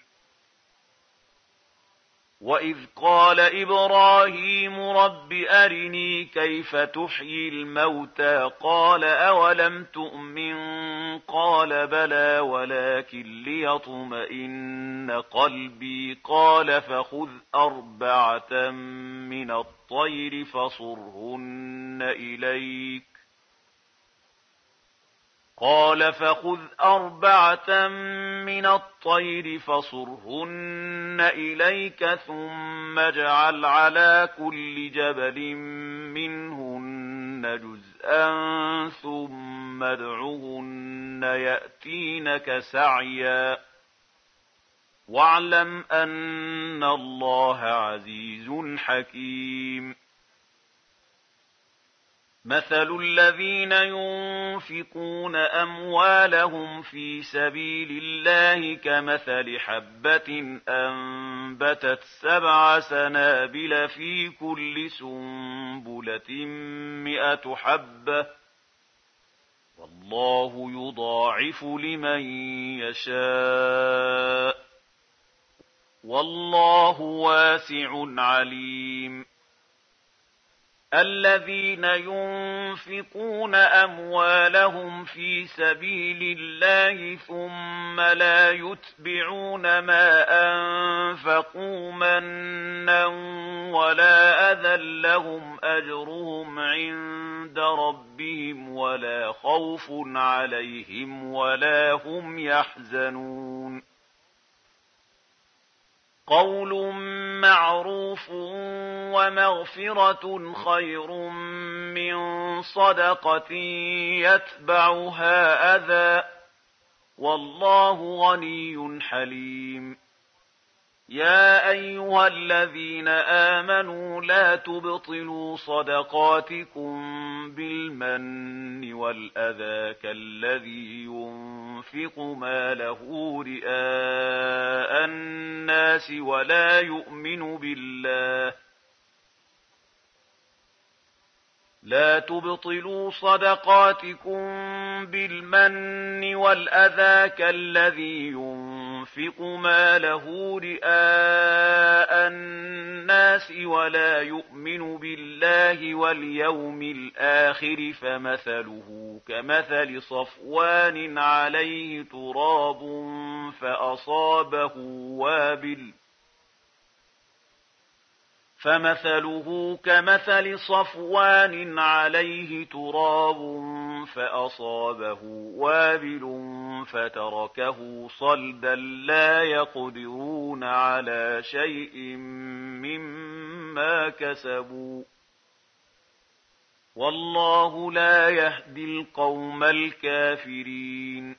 وإذ قال إبراهيم رب أرني كيف تحيي الموتى قال أولم تؤمن قال بلى ولكن ليطمئن قلبي قال فخذ 4 من الطير فصرهن إليك ثم اجعل على كل جبل منهن جزءا ثم ادعهن يأتينك سعيا واعلم أن الله عزيز حكيم مثل الذين ينفقون أموالهم في سبيل الله كمثل حبة أنبتت 7 سنابل في كل سنبلة 100 حبة والله يضاعف لمن يشاء والله واسع عليم الذين ينفقون أموالهم في سبيل الله ثم لا يتبعون ما أنفقوا منا ولا أذى لهم أجرهم عند ربهم ولا خوف عليهم ولا هم يحزنون قول معروف ومغفرة خير من صدقة يتبعها أذى والله غني حليم يا أيها الذين آمنوا لا تبطلوا صدقاتكم بالمن والأذى كالذي ينفق ماله رئاء الناس ولا يؤمن بالله لا تبطلوا صدقاتكم بالمن والأذى كالذي ينفق ماله رئاء الناس ولا يؤمن بالله واليوم الآخر فمثله كمثل صفوان عليه تراب فأصابه وابل فتركه صلدا لا يقدرون على شيء مما كسبوا والله لا يهدي القوم الكافرين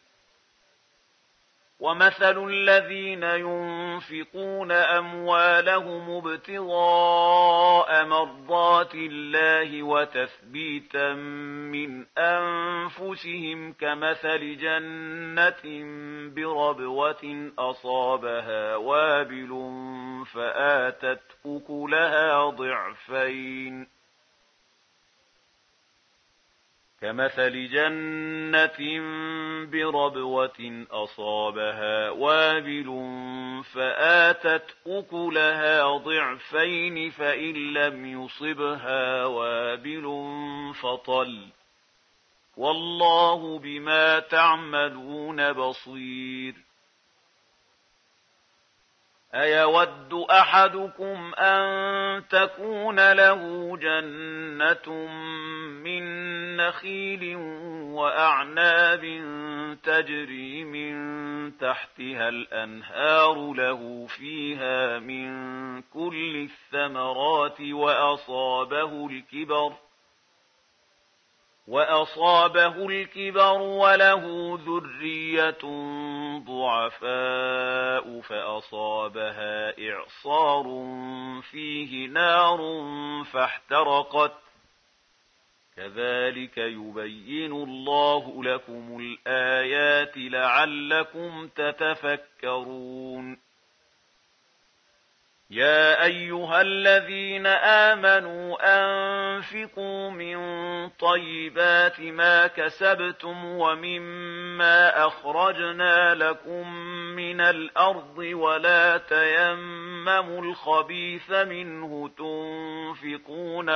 ومثل الذين ينفقون أموالهم ابتغاء مرضات الله وتثبيتا من أنفسهم كمثل جنة بربوة أصابها وابل فآتت أكلها ضعفين كمثل جنة بربوة أصابها وابل فآتت أكلها ضعفين فإن لم يصبها وابل فطل والله بما تعملون بصير أيود أحدكم أن تكون له جنة من نخيل وأعناب تجري من تحتها الأنهار له فيها من كل الثمرات وأصابه الكبر وله ذرية ضعفاء فأصابها إعصار فيه نار فاحترقت كذلك يبين الله لكم الآيات لعلكم تتفكرون يا أيها الذين آمنوا أنفقوا من طيبات ما كسبتم ومما أخرجنا لكم من الأرض ولا تيمموا الخبيث منه تنفقون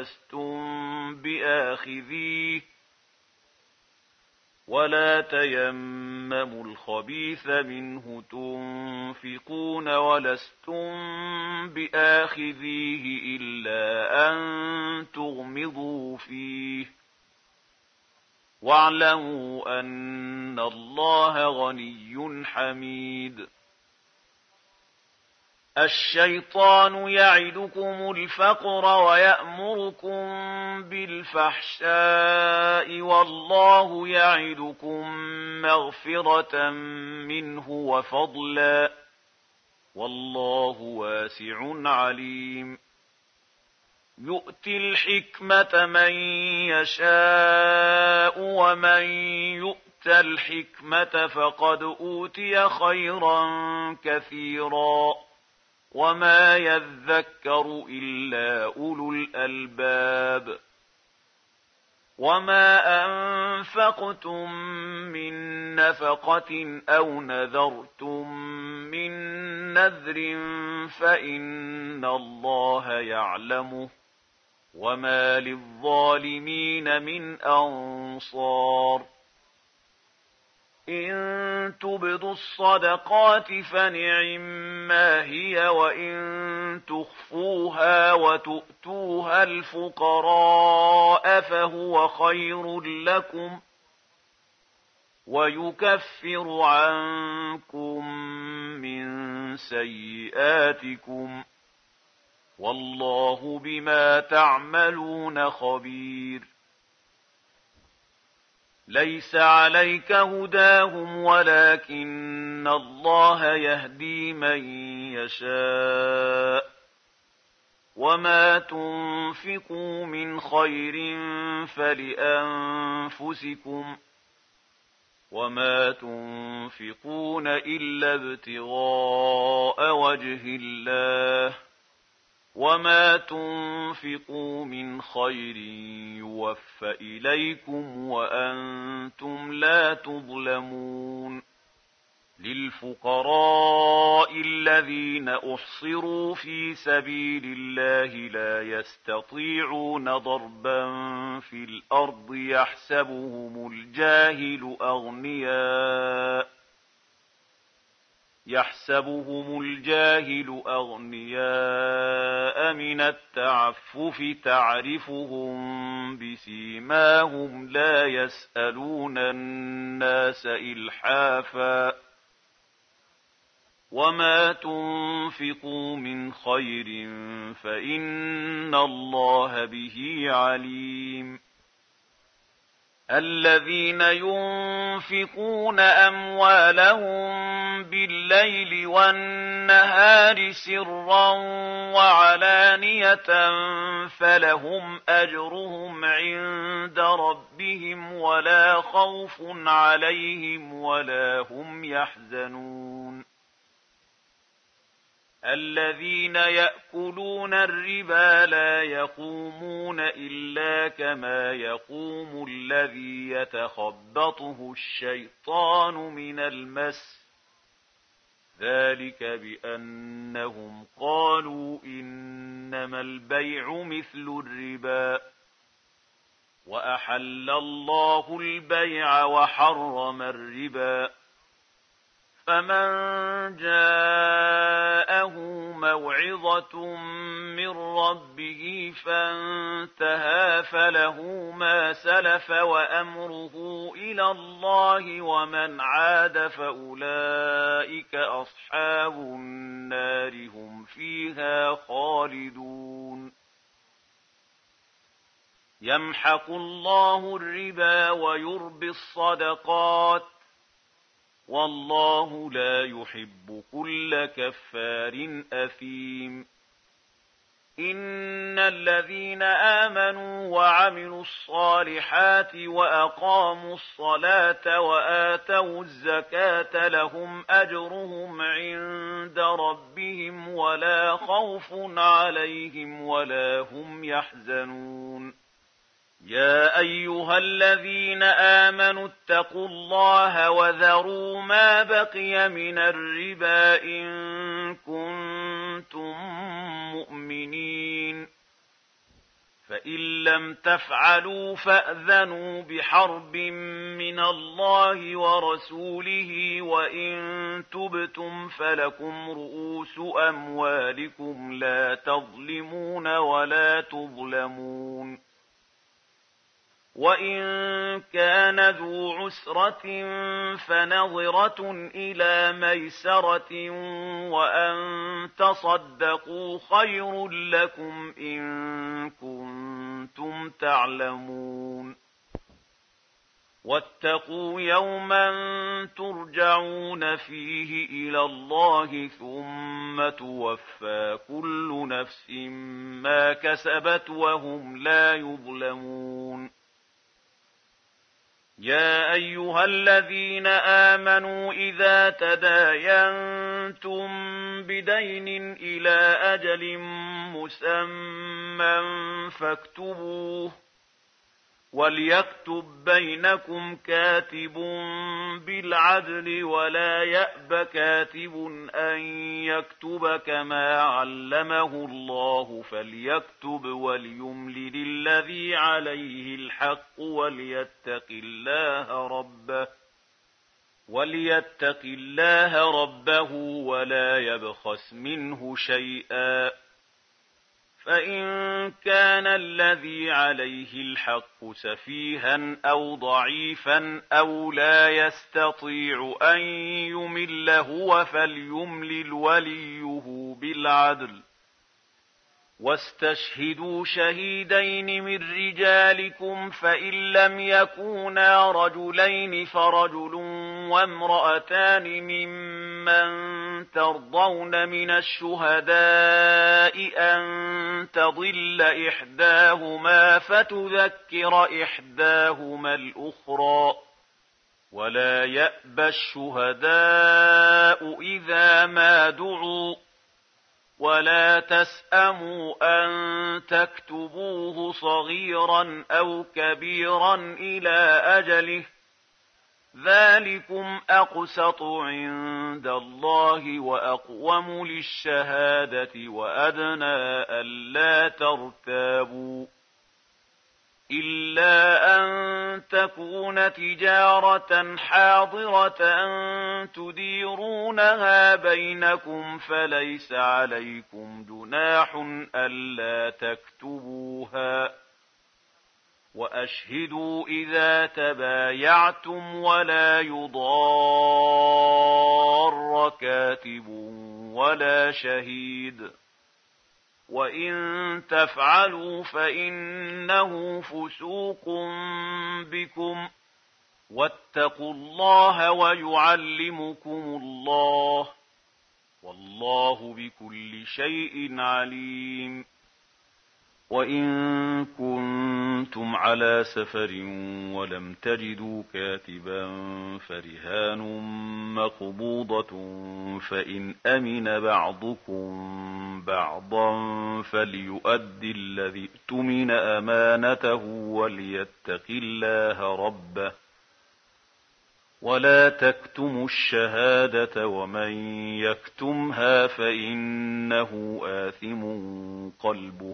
ولستم بآخذيه إلا أن تغمضوا فيه واعلموا أن الله غني حميد الشيطان يعدكم الفقر ويأمركم بالفحشاء والله يعدكم مغفرة منه وفضلا والله واسع عليم يؤتي الحكمة من يشاء ومن يؤت الحكمة فقد أوتي خيرا كثيرا وما يذكر إلا أولو الألباب وما أنفقتم من نفقة أو نذرتم من نذر فإن الله يعلمه وما للظالمين من أنصار إن تبدوا الصدقات فنعما هي وإن تخفوها وتؤتوها الفقراء فهو خير لكم ويكفر عنكم من سيئاتكم والله بما تعملون خبير ليس عليك هداهم ولكن الله يهدي من يشاء وما تنفقوا من خير فلأنفسكم وما تنفقون إلا ابتغاء وجه الله وما تنفقوا من خير يوفى إليكم وأنتم لا تظلمون للفقراء الذين أحصروا في سبيل الله لا يستطيعون ضربا في الأرض يحسبهم الجاهل أغنياء من التعفف تعرفهم بسيماهم لا يسألون الناس إلحافا وما تنفقوا من خير فإن الله به عليم الذين ينفقون أموالهم بالليل والنهار سرا وعلانية فلهم أجرهم عند ربهم ولا خوف عليهم ولا هم يحزنون الذين يأكلون الربا لا يقومون إلا كما يقوم الذي يتخبطه الشيطان من المس ذلك بأنهم قالوا إنما البيع مثل الربا وأحل الله البيع وحرم الربا فمن جاءه موعظة من ربه فانتهى فله ما سلف وأمره إلى الله ومن عاد فأولئك أصحاب النار هم فيها خالدون يمحق الله الربا ويربي الصدقات والله لا يحب كل كفار أثيم إن الذين آمنوا وعملوا الصالحات وأقاموا الصلاة وآتوا الزكاة لهم أجرهم عند ربهم ولا خوف عليهم ولا هم يحزنون يا أيها الذين آمنوا اتقوا الله وذروا ما بقي من الربا إن كنتم مؤمنين فإن لم تفعلوا فأذنوا بحرب من الله ورسوله وإن تبتم فلكم رؤوس أموالكم لا تظلمون ولا تظلمون وإن كان ذو عسرة فنظرة إلى ميسرة وأن تصدقوا خير لكم إن كنتم تعلمون واتقوا يوما ترجعون فيه إلى الله ثم توفى كل نفس ما كسبت وهم لا يظلمون يا أيها الذين آمنوا إذا تداينتم بدين إلى أجل مسمى فاكتبوه وليكتب بينكم كاتب بالعدل ولا يأب كاتب أن يكتب كما علمه الله فليكتب وليملل الذي عليه الحق وليتق الله ربه ولا يبخس منه شيئا فإن كان الذي عليه الحق سفيها أو ضعيفا أو لا يستطيع أن يمل هو فليملل وليه بالعدل واستشهدوا شهيدين من رجالكم فإن لم يكونا رجلين فرجل وامرأتان ممن ترضون من الشهداء أن تضل إحداهما فتذكر إحداهما الأخرى ولا يأبى الشهداء إذا ما دعوا ولا تسأموا أن تكتبوه صغيرا أو كبيرا إلى أجله ذلكم أقسط عند الله وأقوم للشهادة وأدنى ألا ترتابوا إلا أن تكون تجارة حاضرة تديرونها بينكم فليس عليكم جناح ألا تكتبوها وأشهدوا إذا تبايعتم ولا يضار كاتب ولا شهيد وإن تفعلوا فإنه فسوق بكم واتقوا الله ويعلمكم الله والله بكل شيء عليم وإن كنتم على سفر ولم تجدوا كاتبا فرهان مقبوضة فإن أمن بعضكم بعضا فليؤدي الذي ائتمن أمانته وليتق الله ربه ولا تكتموا الشهادة ومن يكتمها فإنه آثم قلبه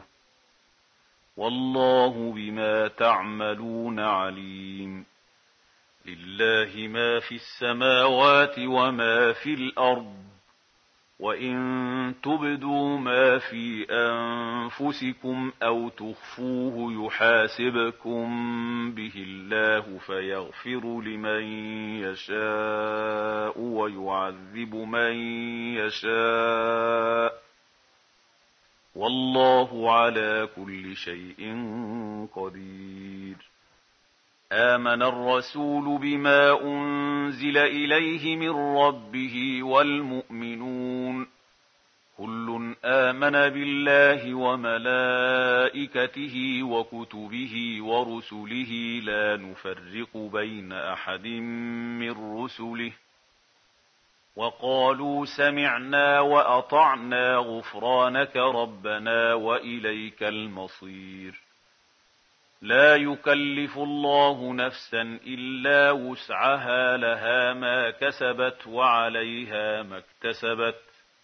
والله بما تعملون عليم لله ما في السماوات وما في الأرض وإن تبدوا ما في أنفسكم أو تخفوه يحاسبكم به الله فيغفر لمن يشاء ويعذب من يشاء والله على كل شيء قدير آمن الرسول بما أنزل إليه من ربه والمؤمنون كل آمن بالله وملائكته وكتبه ورسله لا نفرق بين أحد من رسله وقالوا سمعنا وأطعنا غفرانك ربنا وإليك المصير لا يكلف الله نفسا إلا وسعها لها ما كسبت وعليها ما اكتسبت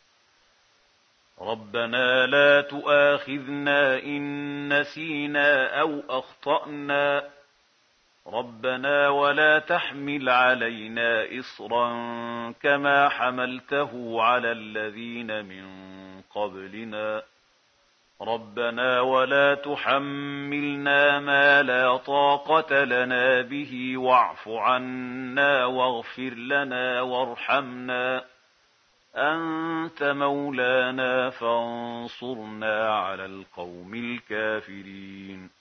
ربنا لا تؤاخذنا إن نسينا أو أخطأنا ربنا ولا تحمل علينا إصرا كما حملته على الذين من قبلنا ربنا ولا تحملنا ما لا طاقة لنا به واعف عنا واغفر لنا وارحمنا أنت مولانا فانصرنا على القوم الكافرين